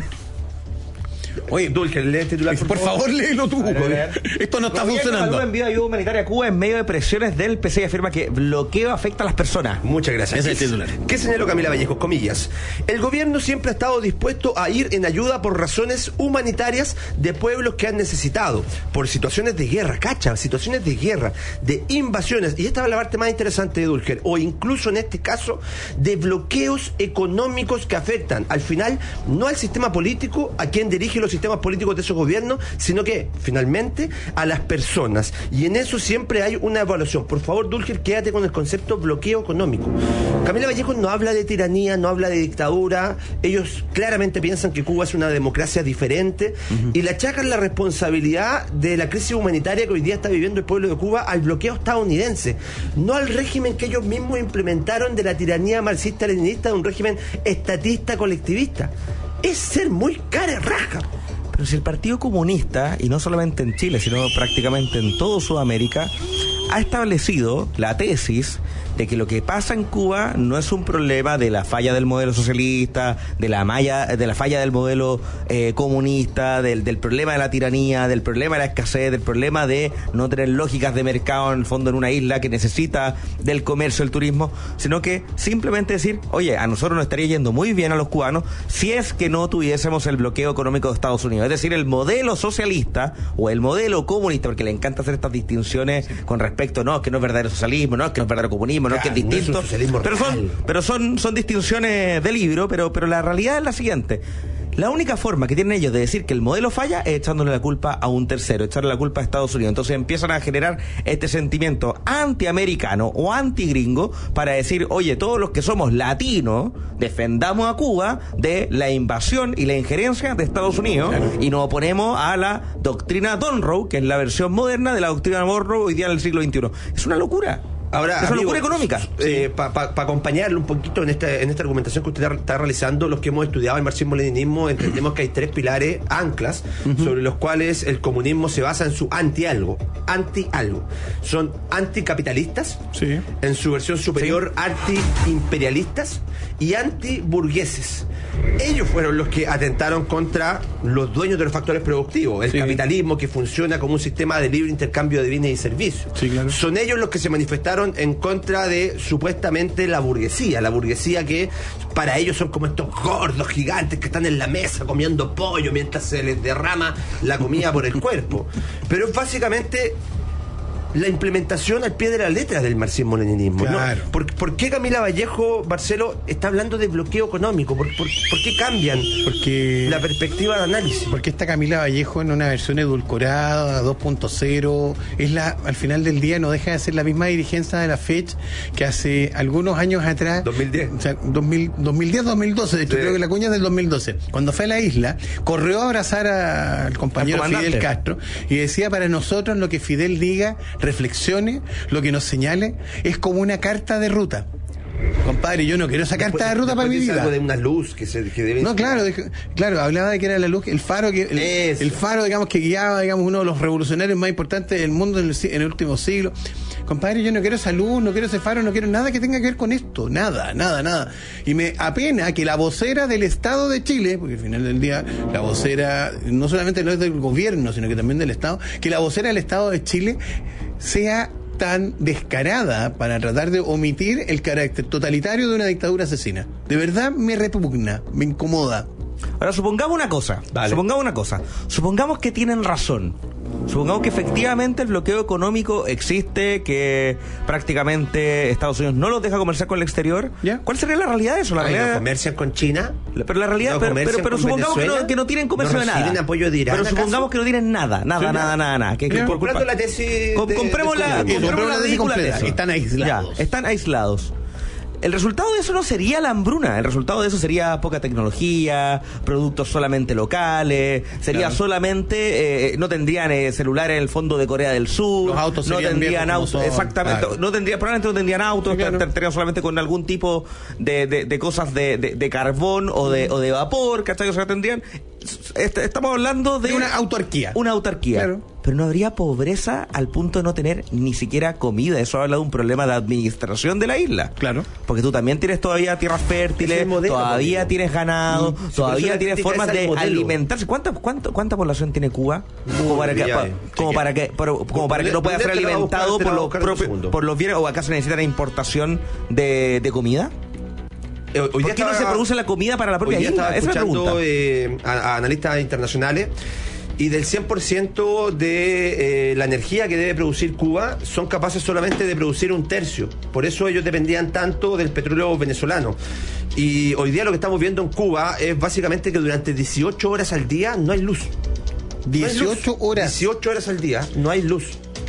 Oye, Dulce, lee el titular, por, por favor, favor léelo tú. Ver, ver. Esto no está funcionando. El envío de ayuda humanitaria a Cuba en medio de presiones del P C y afirma que bloqueo afecta a las personas. Muchas gracias. Ese es el titular. ¿Qué señaló Camila Vallejos? Comillas. El gobierno siempre ha estado dispuesto a ir en ayuda por razones humanitarias de pueblos que han necesitado, por situaciones de guerra, cacha, situaciones de guerra, de invasiones, y esta es la parte más interesante de Dulger, o incluso en este caso, de bloqueos económicos que afectan al final no al sistema político, a quien dirige los sistemas políticos de esos gobiernos, sino que finalmente a las personas, y en eso siempre hay una evaluación. Por favor, Dulger, quédate con el concepto bloqueo económico. Camila Vallejos no habla de tiranía, no habla de dictadura, ellos claramente piensan que Cuba es una democracia diferente, uh-huh, y le achacan la responsabilidad de la crisis humanitaria que hoy día está viviendo el pueblo de Cuba al bloqueo estadounidense, no al régimen que ellos mismos implementaron de la tiranía marxista-leninista, de un régimen estatista colectivista. Es ser muy cara raja. Pero si el Partido Comunista, y no solamente en Chile, sino prácticamente en toda Sudamérica, ha establecido la tesis de que lo que pasa en Cuba no es un problema de la falla del modelo socialista, de la malla, de la falla del modelo eh, comunista, del, del problema de la tiranía, del problema de la escasez, del problema de no tener lógicas de mercado en el fondo en una isla que necesita del comercio, el turismo, sino que simplemente decir, oye, a nosotros nos estaría yendo muy bien a los cubanos si es que no tuviésemos el bloqueo económico de Estados Unidos. Es decir, el modelo socialista o el modelo comunista, porque le encanta hacer estas distinciones con respecto, no, es que no es verdadero socialismo, no, es que no es verdadero comunismo, no, es que es distinto, no es pero son pero son son distinciones de libro, pero pero la realidad es la siguiente: la única forma que tienen ellos de decir que el modelo falla es echándole la culpa a un tercero, echarle la culpa a Estados Unidos. Entonces empiezan a generar este sentimiento antiamericano o antigringo para decir, oye, todos los que somos latinos defendamos a Cuba de la invasión y la injerencia de Estados Unidos, claro, y nos oponemos a la doctrina Monroe, que es la versión moderna de la doctrina Monroe hoy día en el siglo veintiuno. Es una locura. Ahora, es una locura económica. Eh, Para pa, pa acompañarlo un poquito en esta, en esta argumentación que usted está realizando, los que hemos estudiado el marxismo-leninismo entendemos que hay tres pilares, anclas, uh-huh, sobre los cuales el comunismo se basa en su anti-algo. Anti-algo. Son anticapitalistas, sí, en su versión superior, sí, anti-imperialistas y anti-burgueses. Ellos fueron los que atentaron contra los dueños de los factores productivos, el sí, capitalismo que funciona como un sistema de libre intercambio de bienes y servicios. Sí, claro. Son ellos los que se manifestaron manifestaron en contra de supuestamente la burguesía, la burguesía que para ellos son como estos gordos gigantes que están en la mesa comiendo pollo mientras se les derrama la comida por el cuerpo. Pero es básicamente la implementación al pie de la letra del marxismo-leninismo. Claro. ¿No? ¿Por, ¿Por qué Camila Vallejo, Marcelo, está hablando de bloqueo económico? ¿Por, por, por qué cambian porque, la perspectiva de análisis? Porque esta Camila Vallejo en una versión edulcorada, dos punto cero, es la, al final del día no deja de ser la misma dirigencia de la FECH que hace algunos años atrás. dos mil diez. O sea, dos mil, dos mil diez, dos mil doce, de hecho sí. Creo que la cuña es del dos mil doce. Cuando fue a la isla, corrió a abrazar a, al compañero Fidel Castro y decía, para nosotros lo que Fidel diga, reflexione, lo que nos señale, es como una carta de ruta. Compadre, yo no quiero esa carta de ruta para mi vida. Algo de una luz que se que debe. No, claro, de, claro, hablaba de que era la luz, el faro que el, el faro, digamos, que guiaba, digamos, uno de los revolucionarios más importantes del mundo en el, en el último siglo. Compadre, yo no quiero esa luz, no quiero ese faro, no quiero nada que tenga que ver con esto, nada, nada, nada. Y me apena que la vocera del Estado de Chile, porque al final del día la vocera no solamente no es del gobierno, sino que también del Estado, que la vocera del Estado de Chile sea tan descarada para tratar de omitir el carácter totalitario de una dictadura asesina. De verdad me repugna, me incomoda. Ahora, supongamos una cosa, vale. supongamos una cosa, supongamos que tienen razón, supongamos que efectivamente el bloqueo económico existe, que prácticamente Estados Unidos no los deja comerciar con el exterior. ¿Ya? ¿Cuál sería la realidad de eso? La Ay, realidad... ¿No comercian con China? Pero la realidad, ¿No pero, pero, pero supongamos que no, que no tienen comercio ¿No de nada. reciben apoyo de Irán, pero supongamos acaso? que no tienen nada, nada, ¿Sí? nada, nada, nada. Que, que por culpa... la tesis Com- de, compremos de la, compremos la ridícula completa. tesis. Están aislados. Ya, están aislados. El resultado de eso no sería la hambruna, el resultado de eso sería poca tecnología, productos solamente locales, sería claro. solamente, eh, no tendrían eh, celulares en el fondo de Corea del Sur, los autos no tendrían autos, exactamente, claro. no tendrían, probablemente no tendrían autos, claro. tendrían solamente con algún tipo de, de, de cosas de, de, de carbón o de, o de vapor, ¿cachai? O sea, tendrían, estamos hablando de, de una autarquía. Una autarquía. Claro. Pero no habría pobreza al punto de no tener ni siquiera comida. Eso habla de un problema de administración de la isla. Claro. Porque tú también tienes todavía tierras fértiles, modelo, todavía modelo. tienes ganado, mm. todavía tienes formas de modelo. alimentarse. ¿Cuánta, cuánto, ¿Cuánta población tiene Cuba? Como para que, pa, como para que, por, como para que no pueda ser alimentado por los, propios, por los bienes, o acaso necesita la importación de, de comida. Hoy ¿Por qué estaba, no se produce la comida para la propia hoy isla? Esa es la pregunta. Eh, a, a analistas internacionales. Y del cien por ciento de eh, la energía que debe producir Cuba, son capaces solamente de producir un tercio. Por eso ellos dependían tanto del petróleo venezolano. Y hoy día lo que estamos viendo en Cuba es básicamente que durante dieciocho horas al día no hay luz. dieciocho horas. dieciocho horas al día no hay luz.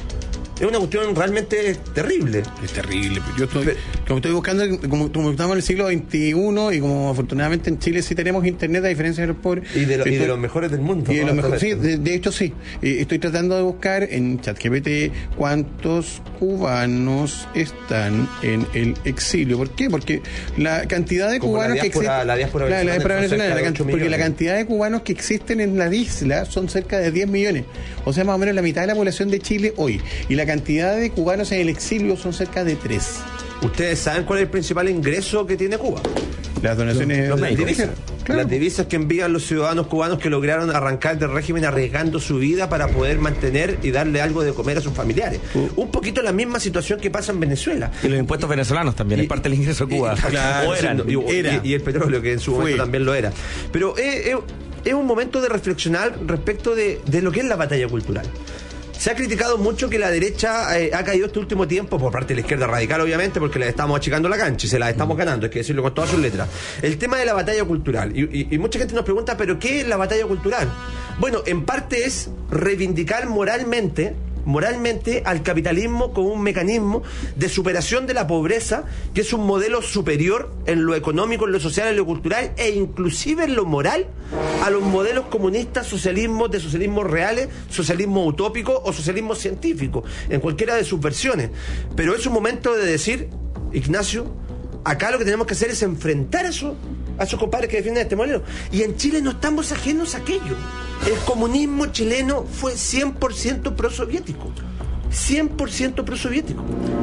Es una cuestión realmente terrible. Es terrible. Yo estoy, como estoy buscando, como, como estamos en el siglo veintiuno y como afortunadamente en Chile sí tenemos internet a diferencia de los pobres. Y de, lo, estoy, y de los mejores del mundo. Y de, los mejores, sí, de, de hecho sí. Eh, estoy tratando de buscar en ChatGPT cuántos cubanos están en el exilio. ¿Por qué? Porque la cantidad de como cubanos la diáspora, que existen. La diáspora la, la diáspora venezolana. La can, porque millones. la cantidad de cubanos que existen en la isla son cerca de diez millones. O sea, más o menos la mitad de la población de Chile hoy. Y la cantidad de cubanos en el exilio son cerca de tres. ¿Ustedes saben cuál es el principal ingreso que tiene Cuba? Las donaciones. Los, los de divisas. Claro. Las divisas que envían los ciudadanos cubanos que lograron arrancar del régimen arriesgando su vida para poder mantener y darle algo de comer a sus familiares. Uh. Un poquito la misma situación que pasa en Venezuela. Y los impuestos venezolanos también, y, es parte del ingreso de Cuba. Y, claro, o eran, y, era. Y, y el petróleo, que en su momento Fue. también lo era. Pero es, es, es un momento de reflexionar respecto de, de lo que es la batalla cultural. Se ha criticado mucho que la derecha eh, ha caído este último tiempo, por parte de la izquierda radical, obviamente, porque le estamos achicando la cancha y se la estamos ganando, hay que decirlo con todas sus letras. El tema de la batalla cultural. Y, y, y mucha gente nos pregunta, ¿pero qué es la batalla cultural? Bueno, en parte es reivindicar moralmente moralmente al capitalismo como un mecanismo de superación de la pobreza, que es un modelo superior en lo económico, en lo social, en lo cultural e inclusive en lo moral a los modelos comunistas, socialismos, de socialismos reales, socialismo utópico o socialismo científico, en cualquiera de sus versiones. Pero es un momento de decir, Ignacio, acá lo que tenemos que hacer es enfrentar eso a esos compadres que defienden este modelo. Y en Chile no estamos ajenos a aquello. El comunismo chileno fue cien por ciento prosoviético. cien por ciento prosoviético.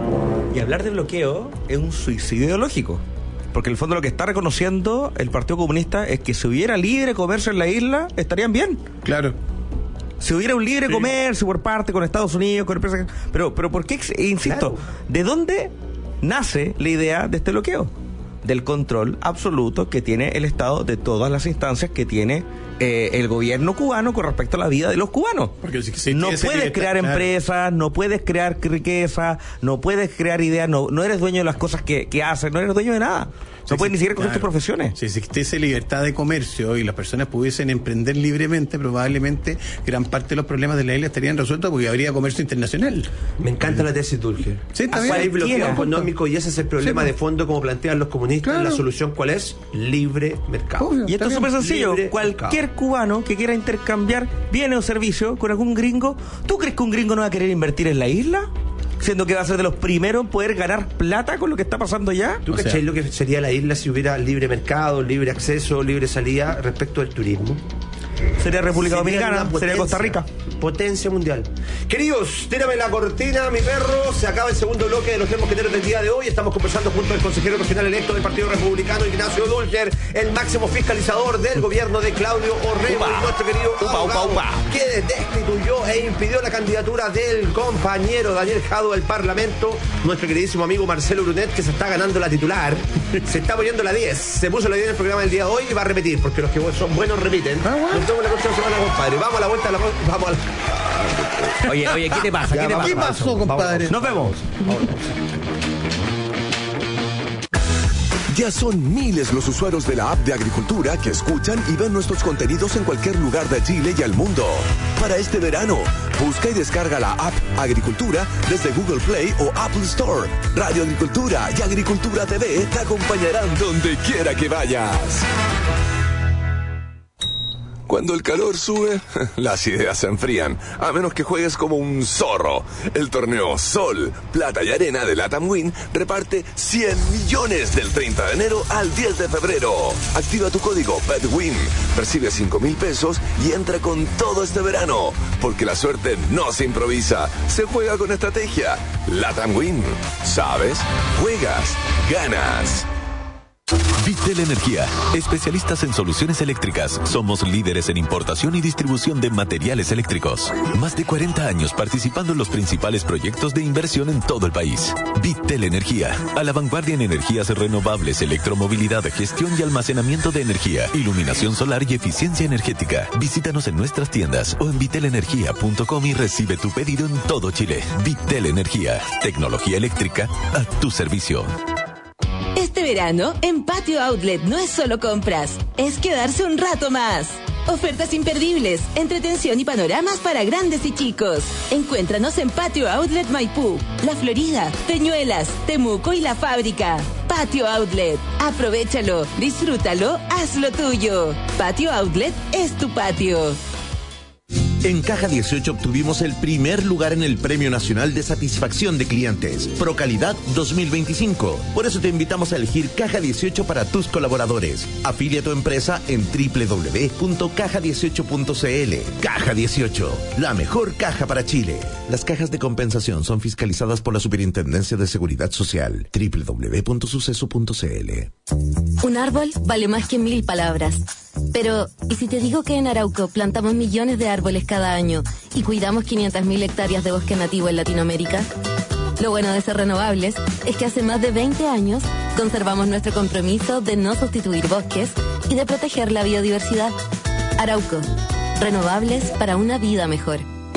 Y hablar de bloqueo es un suicidio ideológico. Porque en el fondo lo que está reconociendo el Partido Comunista es que si hubiera libre comercio en la isla, estarían bien. Claro. Si hubiera un libre sí. comercio por parte con Estados Unidos, con empresas... Pero, pero ¿por qué? Insisto, claro. ¿de dónde nace la idea de este bloqueo? Del control absoluto que tiene el Estado de todas las instancias que tiene eh, el gobierno cubano con respecto a la vida de los cubanos. Porque si, si no puedes libertad, crear claro. empresas, no puedes crear riqueza, no puedes crear ideas, no, no eres dueño de las cosas que, que haces, no eres dueño de nada. No puedes ni siquiera coger claro. tus profesiones. Si existiese libertad de comercio y las personas pudiesen emprender libremente, probablemente gran parte de los problemas de la isla estarían resueltos porque habría comercio internacional. Me encanta la tesis, Dulce. Sí, está bien. Hay bloqueo económico y ese es el problema sí, de fondo como plantean los comunistas. Claro. La solución, ¿cuál es? Libre mercado. Obvio, y esto es súper sencillo. Libre Cualquier mercado. cubano que quiera intercambiar bienes o servicios con algún gringo, ¿tú crees que un gringo no va a querer invertir en la isla? Siendo que va a ser de los primeros en poder ganar plata con lo que está pasando ya. ¿Tú cachai lo que sería la isla si hubiera libre mercado, libre acceso, libre salida respecto del turismo? Sería República sería Dominicana, potencia, sería Costa Rica. Potencia mundial. Queridos, tírame la cortina, mi perro. Se acaba el segundo bloque de los tres mosqueteros del día de hoy. Estamos conversando junto al consejero regional electo del Partido Republicano, Ignacio Dulger, el máximo fiscalizador del gobierno de Claudio Orrego, y nuestro querido upa, abogado, upa, upa. que destituyó e impidió la candidatura del compañero Daniel Jadue al Parlamento, nuestro queridísimo amigo Marcelo Brunet, que se está ganando la titular. Se está poniendo la diez. Se puso la diez en el programa del día de hoy y va a repetir, porque los que son buenos repiten. Ah, bueno. Nos vemos la próxima semana, compadre. Vamos a la vuelta a la... Vamos a la... Oye, oye, ¿qué te pasa? ¿Qué, te pasa? ¿Qué pasó, compadre? Nos vemos. Ya son miles los usuarios de la app de Agricultura que escuchan y ven nuestros contenidos en cualquier lugar de Chile y el mundo. Para este verano, busca y descarga la app Agricultura desde Google Play o Apple Store. Radio Agricultura y Agricultura T V te acompañarán donde quiera que vayas. Cuando el calor sube, las ideas se enfrían, a menos que juegues como un zorro. El torneo Sol, Plata y Arena de Latam Win reparte cien millones del treinta de enero al diez de febrero. Activa tu código BETWIN, percibe cinco mil pesos y entra con todo este verano. Porque la suerte no se improvisa, se juega con estrategia. Latam Win. ¿Sabes? Juegas, ganas. Vitel Energía, especialistas en soluciones eléctricas. Somos líderes en importación y distribución de materiales eléctricos. Más de cuarenta años participando en los principales proyectos de inversión en todo el país. Vitel Energía, a la vanguardia en energías renovables, electromovilidad, gestión y almacenamiento de energía, iluminación solar y eficiencia energética. Visítanos en nuestras tiendas o en vitel energía punto com y recibe tu pedido en todo Chile. Vitel Energía, tecnología eléctrica a tu servicio. Este verano, en Patio Outlet no es solo compras, es quedarse un rato más. Ofertas imperdibles, entretención y panoramas para grandes y chicos. Encuéntranos en Patio Outlet Maipú, La Florida, Peñuelas, Temuco y La Fábrica. Patio Outlet. Aprovechalo, disfrútalo, hazlo tuyo. Patio Outlet es tu patio. En Caja dieciocho obtuvimos el primer lugar en el Premio Nacional de Satisfacción de Clientes, Procalidad dos mil veinticinco. Por eso te invitamos a elegir Caja dieciocho para tus colaboradores. Afilia a tu empresa en doble u doble u doble u punto caja dieciocho punto c l. Caja dieciocho, la mejor caja para Chile. Las cajas de compensación son fiscalizadas por la Superintendencia de Seguridad Social. doble u doble u doble u punto suceso punto c l. Un árbol vale más que mil palabras. Pero, ¿y si te digo que en Arauco plantamos millones de árboles cada año y cuidamos quinientas mil hectáreas de bosque nativo en Latinoamérica? Lo bueno de ser renovables es que hace más de veinte años conservamos nuestro compromiso de no sustituir bosques y de proteger la biodiversidad. Arauco, renovables para una vida mejor.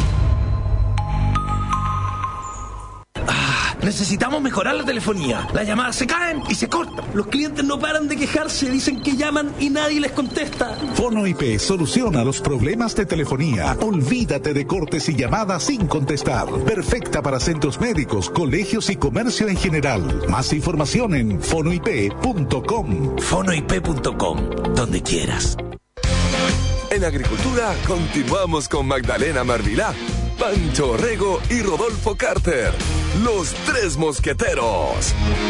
Necesitamos mejorar la telefonía. Las llamadas se caen y se cortan. Los clientes no paran de quejarse, dicen que llaman y nadie les contesta. Fono I P soluciona los problemas de telefonía. Olvídate de cortes y llamadas sin contestar. Perfecta para centros médicos, colegios y comercio en general. Más información en fono i p punto com. fono i p punto com, donde quieras. En Agricultura continuamos con Magdalena Marvilá, Pancho Orrego y Rodolfo Carter, los tres mosqueteros.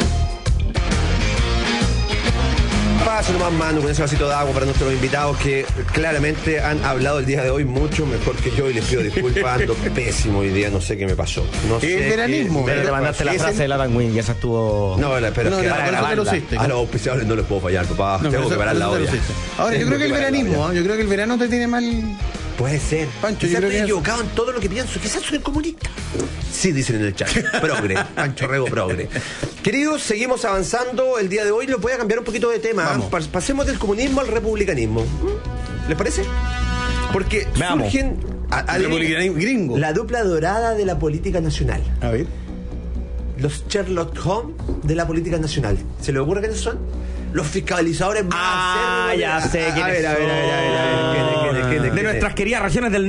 Paso más mano con ese vasito de agua para nuestros invitados que claramente han hablado el día de hoy mucho mejor que yo y les pido disculpas, ando pésimo hoy día, no sé qué me pasó. No sé el veranismo. Pero te mandaste la frase de Latam Win y esa estuvo... No, pero no, es que no, para no, no, no, a los auspiciadores no les puedo fallar, papá. No, tengo que parar la olla. Ahora, yo creo que el veranismo, yo creo que el verano te tiene mal... Puede ser. Pancho, Quizás yo creo estoy que equivocado en todo lo que pienso. Quizás soy comunista. Sí, dicen en el chat. Progre. Pancho Rego Progre. Queridos, seguimos avanzando. El día de hoy lo voy a cambiar un poquito de tema. Pa- pasemos del comunismo al republicanismo. ¿Les parece? Porque Veamos. surgen... A, a Republicanismo gringo. La dupla dorada de la política nacional. A ver. Los Sherlock Holmes de la política nacional. ¿Se le ocurre quiénes son? Los fiscalizadores más Ah, acérrimos de- ya sé a, a quiénes ver, a ver, a ver, a ver, a ver, ¿quiénes, quiénes, quiénes, De quiénes? nuestras queridas regiones del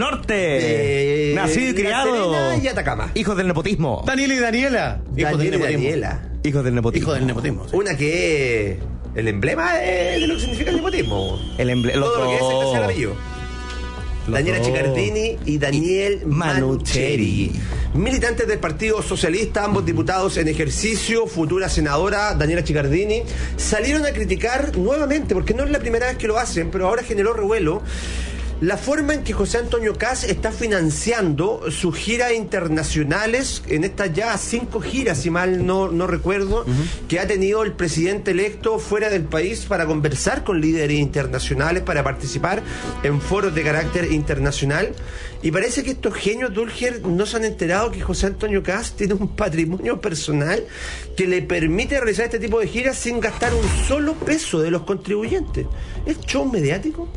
norte. Eh, Nacido y La criado. Serena y Atacama. Hijos del nepotismo. Daniel y Daniela. Hijos Daniel del y nepotismo. Daniela. Hijos del nepotismo. Hijos del nepotismo. sí. Una que es el emblema de, de lo que significa el nepotismo. El emble- los Todo lo que es el dos. tercer apellido. Los Daniela dos. Cicardini y Daniel Manucheri. Militantes del Partido Socialista, ambos diputados en ejercicio, futura senadora Daniela Cicardini, salieron a criticar nuevamente, porque no es la primera vez que lo hacen, pero ahora generó revuelo, la forma en que José Antonio Kast está financiando sus giras internacionales, en estas ya cinco giras, si mal no, no recuerdo, uh-huh. que ha tenido el presidente electo fuera del país para conversar con líderes internacionales, para participar en foros de carácter internacional. Y parece que estos genios Dulger no se han enterado que José Antonio Kast tiene un patrimonio personal que le permite realizar este tipo de giras sin gastar un solo peso de los contribuyentes. ¿Es show mediático?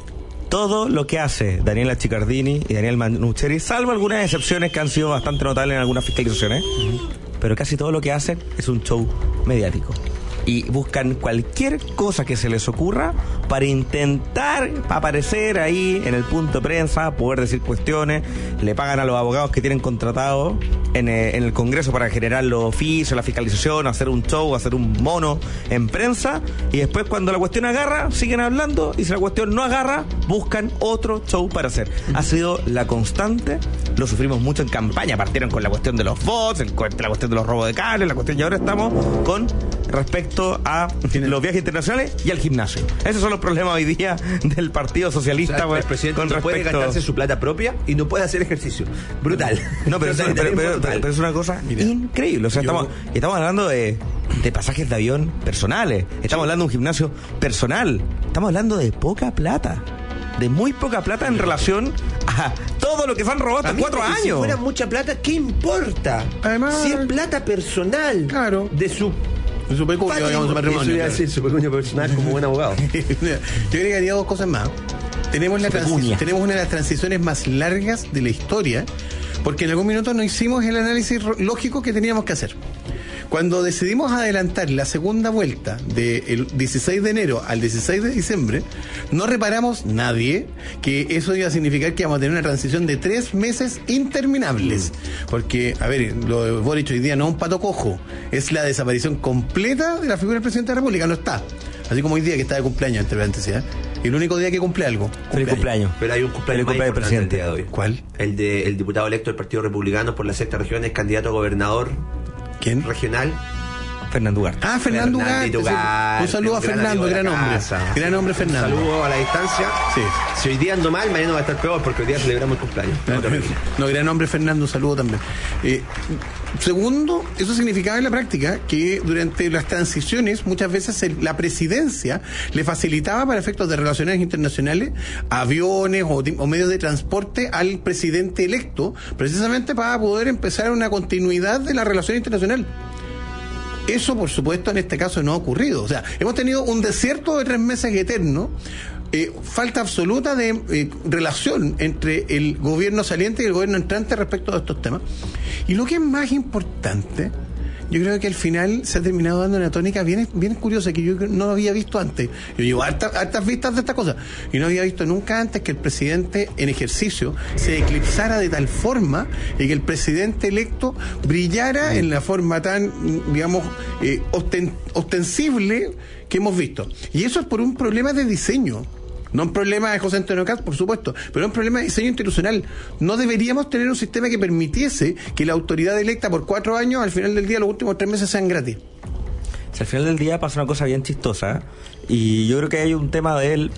Todo lo que hace Daniela Cicardini y Daniel Manucheri, salvo algunas excepciones que han sido bastante notables en algunas fiscalizaciones, uh-huh. pero casi todo lo que hacen es un show mediático. Y buscan cualquier cosa que se les ocurra para intentar aparecer ahí en el punto de prensa, poder decir cuestiones. Le pagan a los abogados que tienen contratados en, eh, en el Congreso para generar los oficios, la fiscalización, hacer un show, hacer un mono en prensa. Y después cuando la cuestión agarra, siguen hablando. Y si la cuestión no agarra, buscan otro show para hacer. Ha sido la constante. Lo sufrimos mucho en campaña. Partieron con la cuestión de los bots, el, la cuestión de los robos de cables, la cuestión, y ahora estamos con respecto a los viajes internacionales y al gimnasio. Esos son los problemas hoy día del Partido Socialista. O sea, el presidente con no respecto... puede gastarse su plata propia y no puede hacer ejercicio. Brutal. No, pero, pero, pero, pero, brutal. pero es una cosa Mira, increíble. O sea, yo... estamos, estamos hablando de, de pasajes de avión personales. Estamos sí. hablando de un gimnasio personal. Estamos hablando de poca plata. De muy poca plata en relación a todo lo que se han robado estos cuatro años. Si fuera mucha plata, ¿qué importa? Además, si es plata personal, claro, de su de su pecuño, digamos, su patrimonio. Eso iba a decir, su pecuño personal como buen abogado. Yo creo que haría dos cosas más. Tenemos, la transi- tenemos una de las transiciones más largas de la historia, porque en algún minuto no hicimos el análisis lógico que teníamos que hacer. Cuando decidimos adelantar la segunda vuelta del dieciséis de enero al dieciséis de diciembre, no reparamos nadie que eso iba a significar que íbamos a tener una transición de tres meses interminables. Porque, a ver, lo de Boric hoy día no es un pato cojo, es la desaparición completa de la figura del presidente de la República, no está. Así como hoy día que está de cumpleaños, entre paréntesis, ¿eh? El único día que cumple algo. Feliz cumpleaños. Pero hay un cumpleaños, cumpleaños más presidente de hoy. ¿Cuál? El de el diputado electo del Partido Republicano por la sexta región, es candidato a gobernador. ¿Quién? Regional. Fernando Ugarte. Ah, Fernando Ugarte. Un saludo a Fernando, gran hombre. Gran hombre Fernando. Un saludo a la distancia. Sí. Si hoy día ando mal, mañana va a estar peor porque hoy día celebramos el cumpleaños. No, no, gran hombre Fernando, un saludo también. Eh, segundo, eso significaba en la práctica que durante las transiciones muchas veces el, la presidencia le facilitaba para efectos de relaciones internacionales aviones o, o medios de transporte al presidente electo, precisamente para poder empezar una continuidad de la relación internacional. Eso, por supuesto, en este caso no ha ocurrido. O sea, hemos tenido un desierto de tres meses eterno, eh, falta absoluta de eh, relación entre el gobierno saliente y el gobierno entrante respecto a estos temas. Y lo que es más importante, yo creo que al final se ha terminado dando una tónica bien, bien curiosa que yo no había visto antes. Yo llevo hartas, hartas vistas de estas cosas y no había visto nunca antes que el presidente en ejercicio se eclipsara de tal forma y que el presidente electo brillara en la forma tan, digamos, eh, osten, ostensible que hemos visto. Y eso es por un problema de diseño. No un problema de José Antonio Kast, por supuesto, pero un problema de diseño institucional. No deberíamos tener un sistema que permitiese que la autoridad electa por cuatro años, al final del día, los últimos tres meses sean gratis. Si al final del día pasa una cosa bien chistosa, y yo creo que hay un tema de él,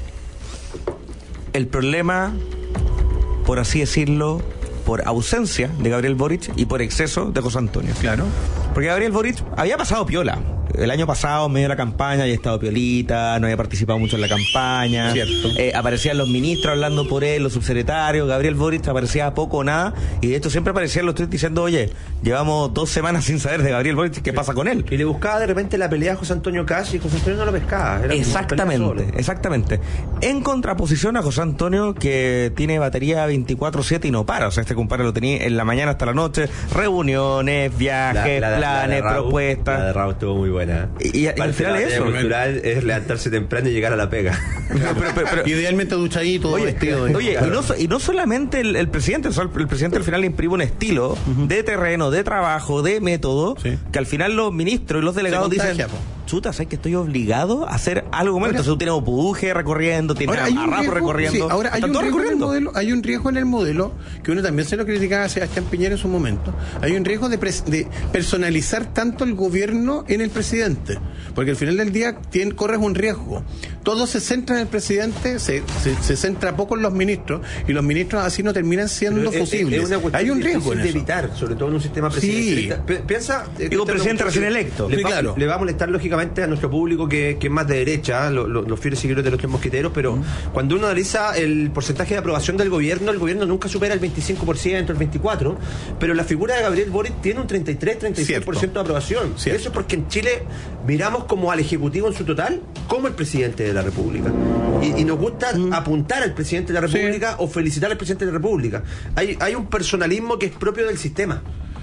el problema, por así decirlo, por ausencia de Gabriel Boric y por exceso de José Antonio. Claro. Porque Gabriel Boric había pasado piola. el año pasado, en medio de la campaña, había estado piolita, no había participado mucho en la campaña. Cierto. Eh, aparecían los ministros hablando por él, los subsecretarios, Gabriel Boric aparecía poco o nada, y de hecho siempre aparecían los tweets diciendo, oye, llevamos dos semanas sin saber de Gabriel Boric, ¿qué pasa con él? Y le buscaba de repente la pelea a José Antonio Caz y José Antonio no lo pescaba. Era Exactamente, exactamente. En contraposición a José Antonio, que tiene batería veinticuatro siete y no para. O sea, este compadre lo tenía en la mañana hasta la noche, reuniones, viajes, la, la, planes, la Raúl, propuestas. La de Raúl estuvo muy buena. Y, y, y al final es eso. Cultural es levantarse temprano y llegar a la pega. pero, pero, pero, idealmente duchadito, oye, vestido. Oye, y no, y no solamente el, el presidente, el, el presidente al final le imprime un estilo uh-huh. de terreno, de trabajo, de método, sí. que al final los ministros y los delegados dicen, chuta, ¿sabes que estoy obligado a hacer algo como esto? Entonces tú tienes Puduje recorriendo, tienes a, a Rapo recorriendo. Sí, ahora hay un, riesgo en el modelo, hay un riesgo en el modelo, que uno también se lo criticaba a Sebastián Piñera en su momento. Hay un riesgo de, pres, de personalizar tanto el gobierno en el presidente. Porque al final del día tiene, corres un riesgo. Todo se centra en el presidente, se, se, se centra poco en los ministros, y los ministros así no terminan siendo Pero fusibles. Es, es hay un riesgo en de eso. evitar, sobre todo en un sistema presidencialista. Sí. Piensa, digo, presidente recién electo. Le, sí, va, claro. le va a molestar lógicamente a nuestro público que, que es más de derecha, lo, lo, los fieles seguidores de los Tres Mosqueteros, pero mm. cuando uno analiza el porcentaje de aprobación del gobierno, el gobierno nunca supera el veinticinco por ciento, el veinticuatro por ciento, pero la figura de Gabriel Boric tiene un treinta y tres, treinta y seis por ciento de aprobación. Cierto. Eso es porque en Chile miramos como al Ejecutivo en su total como el presidente de la República. Y, y nos gusta mm. apuntar al presidente de la República sí. o felicitar al presidente de la República. Hay, hay un personalismo que es propio del sistema.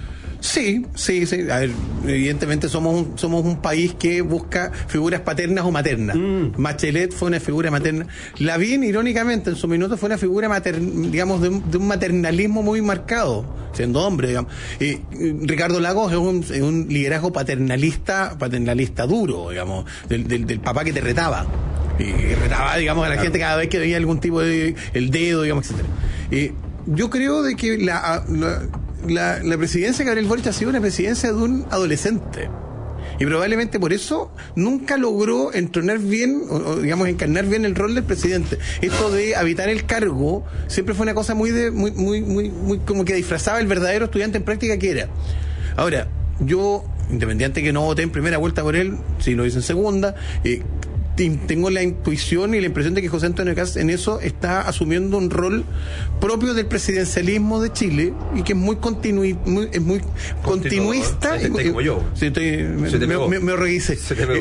Sí, sí, sí. A ver, evidentemente somos un, somos un país que busca figuras paternas o maternas. Mm. Bachelet fue una figura materna. Lavín, irónicamente, en su minuto fue una figura materna, digamos, de un, de un maternalismo muy marcado, siendo hombre, digamos. Y, y Ricardo Lagos es un, es un liderazgo paternalista, paternalista duro, digamos, del, del, del papá que te retaba. Y retaba, digamos, a la claro. gente cada vez que veía algún tipo de el dedo, digamos, etcétera. Y yo creo de que la, la La, la presidencia de Gabriel Boric ha sido una presidencia de un adolescente, y probablemente por eso nunca logró entronar bien, o, o digamos encarnar bien el rol del presidente. Esto de habitar el cargo siempre fue una cosa muy de muy muy muy muy como que disfrazaba el verdadero estudiante en práctica que era. Ahora, yo, independiente que no voté en primera vuelta por él, si lo hice en segunda, eh, tengo la intuición y la impresión de que José Antonio Caz en eso está asumiendo un rol propio del presidencialismo de Chile, y que es muy continui, muy, es muy continuista. Se te, y, como yo. Sí, estoy, me, me, me, me reguicé.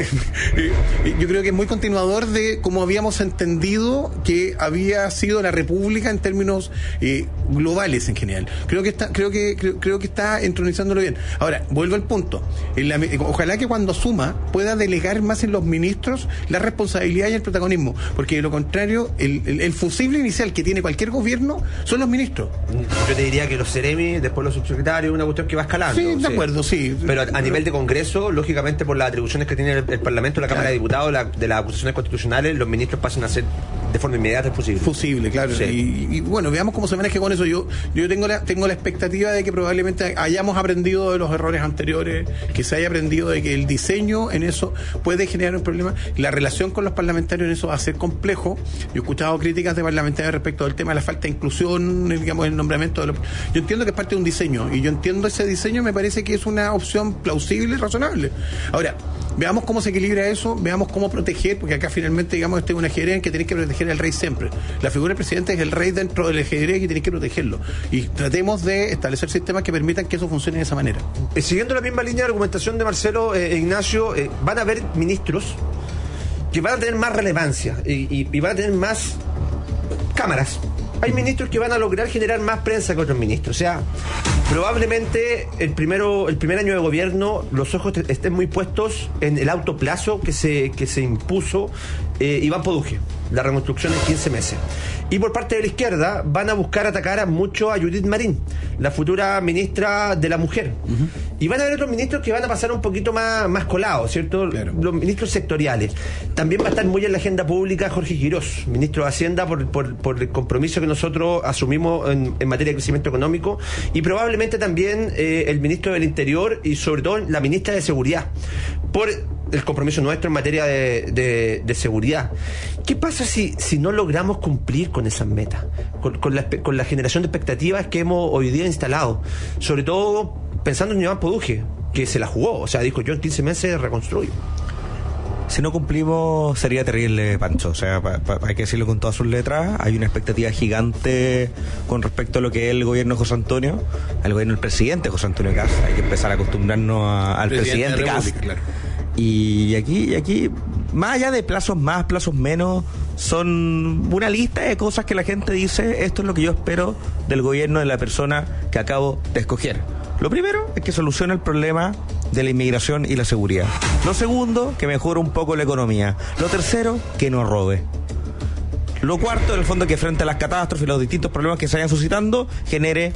Yo creo que es muy continuador de cómo habíamos entendido que había sido la República en términos eh, globales en general. Creo que está, creo que creo, creo que está entronizándolo bien. Ahora, vuelvo al punto. En la, ojalá que cuando asuma pueda delegar más en los ministros la responsabilidad y el protagonismo, porque de lo contrario el, el, el fusible inicial que tiene cualquier gobierno son los ministros. Yo te diría que los seremi, después los subsecretarios, una cuestión que va escalando. Sí, de sí. acuerdo, sí. Pero a nivel de Congreso, lógicamente por las atribuciones que tiene el, el Parlamento, la Cámara claro. de Diputados, la, de las acusaciones constitucionales, los ministros pasan a ser de forma inmediata el fusible. Fusible, claro. Sí. Y, y bueno, veamos cómo se maneja con eso. Yo yo tengo la tengo la expectativa de que probablemente hayamos aprendido de los errores anteriores, que se haya aprendido de que el diseño en eso puede generar un problema. La relación con los parlamentarios en eso va a ser complejo. Yo he escuchado críticas de parlamentarios respecto al tema de la falta de inclusión, digamos, el nombramiento de los... Yo entiendo que es parte de un diseño, y yo entiendo ese diseño, me parece que es una opción plausible y razonable. Ahora, veamos cómo se equilibra eso, veamos cómo proteger, porque acá finalmente, digamos, este es un ajedrez en que tenés que proteger al rey siempre. La figura del presidente es el rey dentro del ajedrez y tenés que protegerlo. Y tratemos de establecer sistemas que permitan que eso funcione de esa manera. Eh, siguiendo la misma línea de argumentación de Marcelo e eh, Ignacio, eh, van a haber ministros que van a tener más relevancia y, y, y van a tener más cámaras. Hay ministros que van a lograr generar más prensa que otros ministros. O sea, probablemente el primero el primer año de gobierno los ojos te, estén muy puestos en el autoplazo que se, que se impuso eh, Iván Puduje, la reconstrucción en quince meses. Y por parte de la izquierda van a buscar atacar a mucho a Judith Marín, la futura ministra de la Mujer. Uh-huh. Y van a haber otros ministros que van a pasar un poquito más, más colados, ¿cierto? Claro. Los ministros sectoriales. También va a estar muy en la agenda pública Jorge Quirós, ministro de Hacienda, por, por, por el compromiso que nosotros asumimos en, en materia de crecimiento económico, y probablemente también eh, el ministro del Interior y sobre todo la ministra de Seguridad, por el compromiso nuestro en materia de, de, de seguridad. ¿Qué pasa si, si no logramos cumplir con esas metas? Con, con, la, con la generación de expectativas que hemos hoy día instalado. Sobre todo pensando en Iván Puduje. que se la jugó. O sea, dijo, yo en quince meses reconstruyo. Si no cumplimos sería terrible, Pancho. O sea, pa, pa, hay que decirlo con todas sus letras. Hay una expectativa gigante con respecto a lo que es el gobierno de José Antonio, al gobierno del presidente José Antonio Kast. Hay que empezar a acostumbrarnos a, al presidente, presidente Kast. Claro. Y aquí, aquí, más allá de plazos más, plazos menos, son una lista de cosas que la gente dice, esto es lo que yo espero del gobierno de la persona que acabo de escoger. Lo primero es que solucione el problema de la inmigración y la seguridad. Lo segundo, que mejore un poco la economía. Lo tercero, que no robe. Lo cuarto, en el fondo, que frente a las catástrofes y los distintos problemas que se vayan suscitando, genere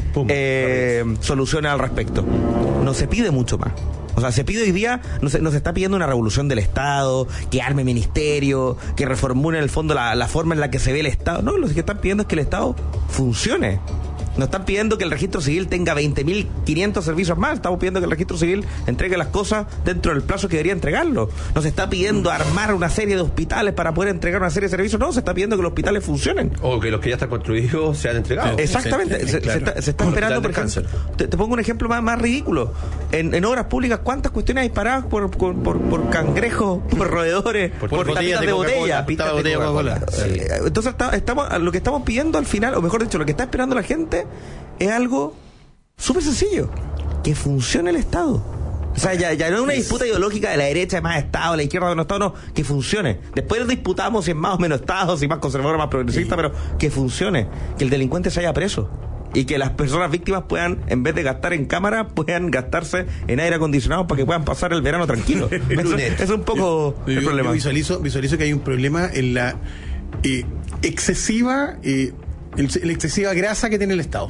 eh, soluciones al respecto. No se pide mucho más. O sea, se pide hoy día, no se, no se está pidiendo una revolución del Estado, que arme ministerio, que reformule en el fondo la, la forma en la que se ve el Estado. No, lo que están pidiendo es que el Estado funcione. No están pidiendo que el registro civil tenga veinte mil quinientos servicios más. Estamos pidiendo que el registro civil entregue las cosas dentro del plazo que debería entregarlo. No se está pidiendo armar una serie de hospitales para poder entregar una serie de servicios. No, se está pidiendo que los hospitales funcionen. O que los que ya están construidos sean entregados. Exactamente. Se, se, claro. se, está, se está esperando, por ejemplo, te, te pongo un ejemplo más, más ridículo. En, en obras públicas, ¿cuántas cuestiones hay paradas por, por, por, por cangrejos, por roedores, por, por, por tapitas de, de botella? Tapitas de botella Coca-Cola. Sí. Entonces, está, estamos, lo que estamos pidiendo al final, o mejor dicho, lo que está esperando la gente es algo súper sencillo, que funcione el Estado. O sea, ya, ya no es una disputa ideológica de la derecha, de más Estado, la izquierda de menos Estado, no, que funcione. Después disputamos si es más o menos Estado, si es más conservador o más progresista, sí. Pero que funcione, que el delincuente se haya preso y que las personas víctimas puedan, en vez de gastar en cámara, puedan gastarse en aire acondicionado para que puedan pasar el verano tranquilo. Eso es un poco yo, el yo, problema. Yo visualizo, visualizo que hay un problema en la eh, excesiva... Eh, la excesiva grasa que tiene el Estado.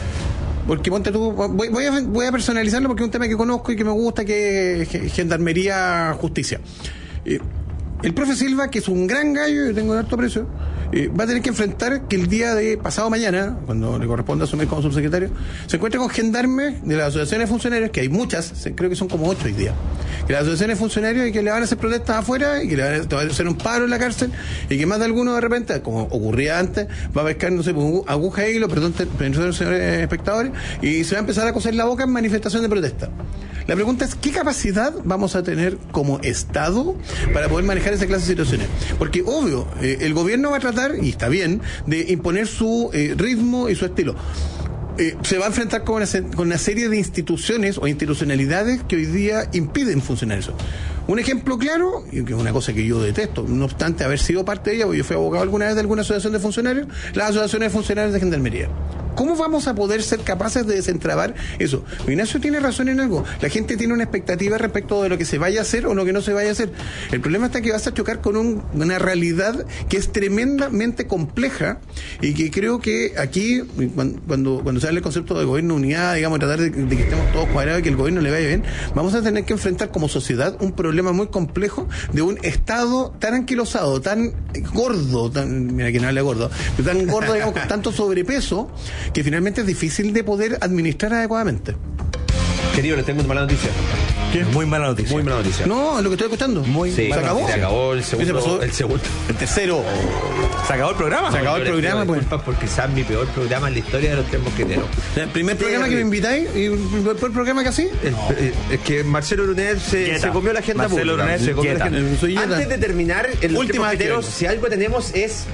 Porque ponte tú, voy, voy, a, voy a personalizarlo porque es un tema que conozco y que me gusta, que es Gendarmería Justicia. Eh, el profe Silva, que es un gran gallo, yo tengo un alto precio, eh, va a tener que enfrentar que el día de pasado mañana, cuando le corresponda asumir como subsecretario, se encuentre con gendarmes de las asociaciones de funcionarios, que hay muchas, creo que son como ocho hoy día, que las asociaciones de funcionarios y que le van a hacer protestas afuera y que le van a, te van a hacer un paro en la cárcel y que más de alguno de repente, como ocurría antes, va a pescar, no sé, aguja e hilo, perdón, perdón, señores espectadores, y se va a empezar a coser la boca en manifestación de protesta. La pregunta es, ¿qué capacidad vamos a tener como Estado para poder manejar esa clase de situaciones? Porque, obvio, eh, el gobierno va a tratar, y está bien, de imponer su eh, ritmo y su estilo. Eh, se va a enfrentar con una, con una serie de instituciones o institucionalidades que hoy día impiden funcionar eso. Un ejemplo claro, y que es una cosa que yo detesto, no obstante haber sido parte de ella, porque yo fui abogado alguna vez de alguna asociación de funcionarios, las asociaciones de funcionarios de Gendarmería. ¿Cómo vamos a poder ser capaces de desentrabar eso? Ignacio tiene razón en algo. La gente tiene una expectativa respecto de lo que se vaya a hacer o lo que no se vaya a hacer. El problema está que vas a chocar con un, una realidad que es tremendamente compleja y que creo que aquí, cuando, cuando se habla del concepto de gobierno unidad, digamos, tratar de, de que estemos todos cuadrados y que el gobierno le vaya bien, vamos a tener que enfrentar como sociedad un problema muy complejo de un Estado tan anquilosado, tan gordo, tan, mira que no habla gordo, pero tan gordo, digamos, con tanto sobrepeso, que finalmente es difícil de poder administrar adecuadamente. Querido, les tengo una mala noticia. ¿Qué? Muy mala noticia. Muy mala noticia. No, es lo que estoy escuchando. Muy sí, ¿Se acabó? Se acabó el segundo. ¿Qué se pasó? El segundo. El tercero. ¿Se acabó el programa? Se acabó el programa, pues. Porque quizás mi peor programa en la historia de los tres mosqueteros. El primer programa que me invitáis y el peor programa que así. No. Es que Marcelo Lunet se, se comió la agenda Marcelo pública. Lunet se comió la agenda. Antes de terminar, en los tres mosqueteros, si algo tenemos es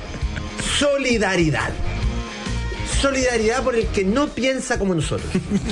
solidaridad. Solidaridad por el que no piensa como nosotros.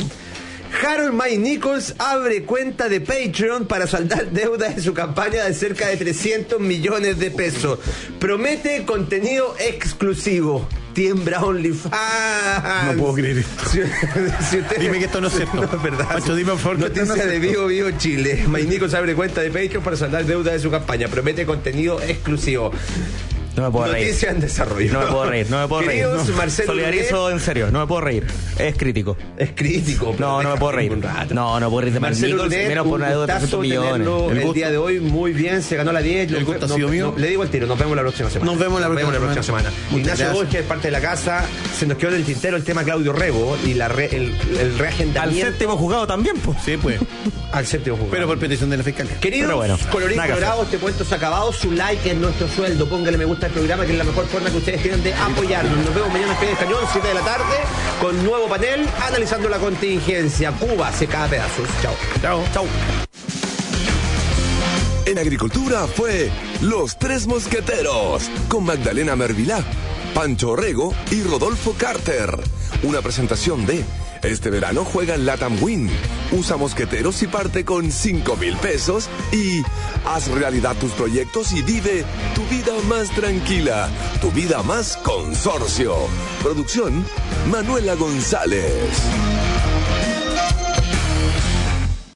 Harold Mike Nichols abre cuenta de Patreon para saldar deuda de su campaña de cerca de trescientos millones de pesos. Promete contenido exclusivo. Tiembra OnlyFans. No puedo creer. Si, si usted... Dime que esto no es cierto. No, es verdad. Macho, dime por favor. Noticia no de Vivo Vivo Chile. Mike Nichols abre cuenta de Patreon para saldar deuda de su campaña. Promete contenido exclusivo. No me puedo reír. Noticia en desarrollo. No me puedo reír, no me puedo reír. Queridos, No. Marcelo Solidarizo Lunet. en serio, no me puedo reír. Es crítico. Es crítico. No, no me puedo reír. No, no puedo reír de Marcelo Nichols, Lunet, menos por una deuda de trescientos millones. El, El día de hoy muy bien, se ganó la diez. El gusto ha sido mío. No, le digo al tiro, nos vemos la próxima semana. Nos vemos la próxima, la próxima semana. semana. Ignacio Borges, parte de la casa, se nos quedó en el tintero el tema Claudio Rego y la re, el, el reagendamiento. Al séptimo juzgado también, pues. Sí, pues. Al séptimo juzgado. Pero por petición de la fiscalía. Queridos, Pero bueno, colorín nada que colorado, este cuento se ha acabado. Su like es nuestro sueldo. Póngale me gusta gusta el programa, que es la mejor forma que ustedes tienen de apoyarnos. Nos vemos mañana en Pie de Cañón, siete de la tarde, con nuevo panel analizando la contingencia. Cuba se cae a pedazos. Chao. Chao. Chao. En Agricultura fue Los Tres Mosqueteros, con Magdalena Mervilá, Pancho Orrego y Rodolfo Carter. Una presentación de Este verano juega en Latam Win. Usa mosqueteros y parte con cinco mil pesos y haz realidad tus proyectos y vive tu vida más tranquila, tu vida más consorcio. Producción, Manuela González.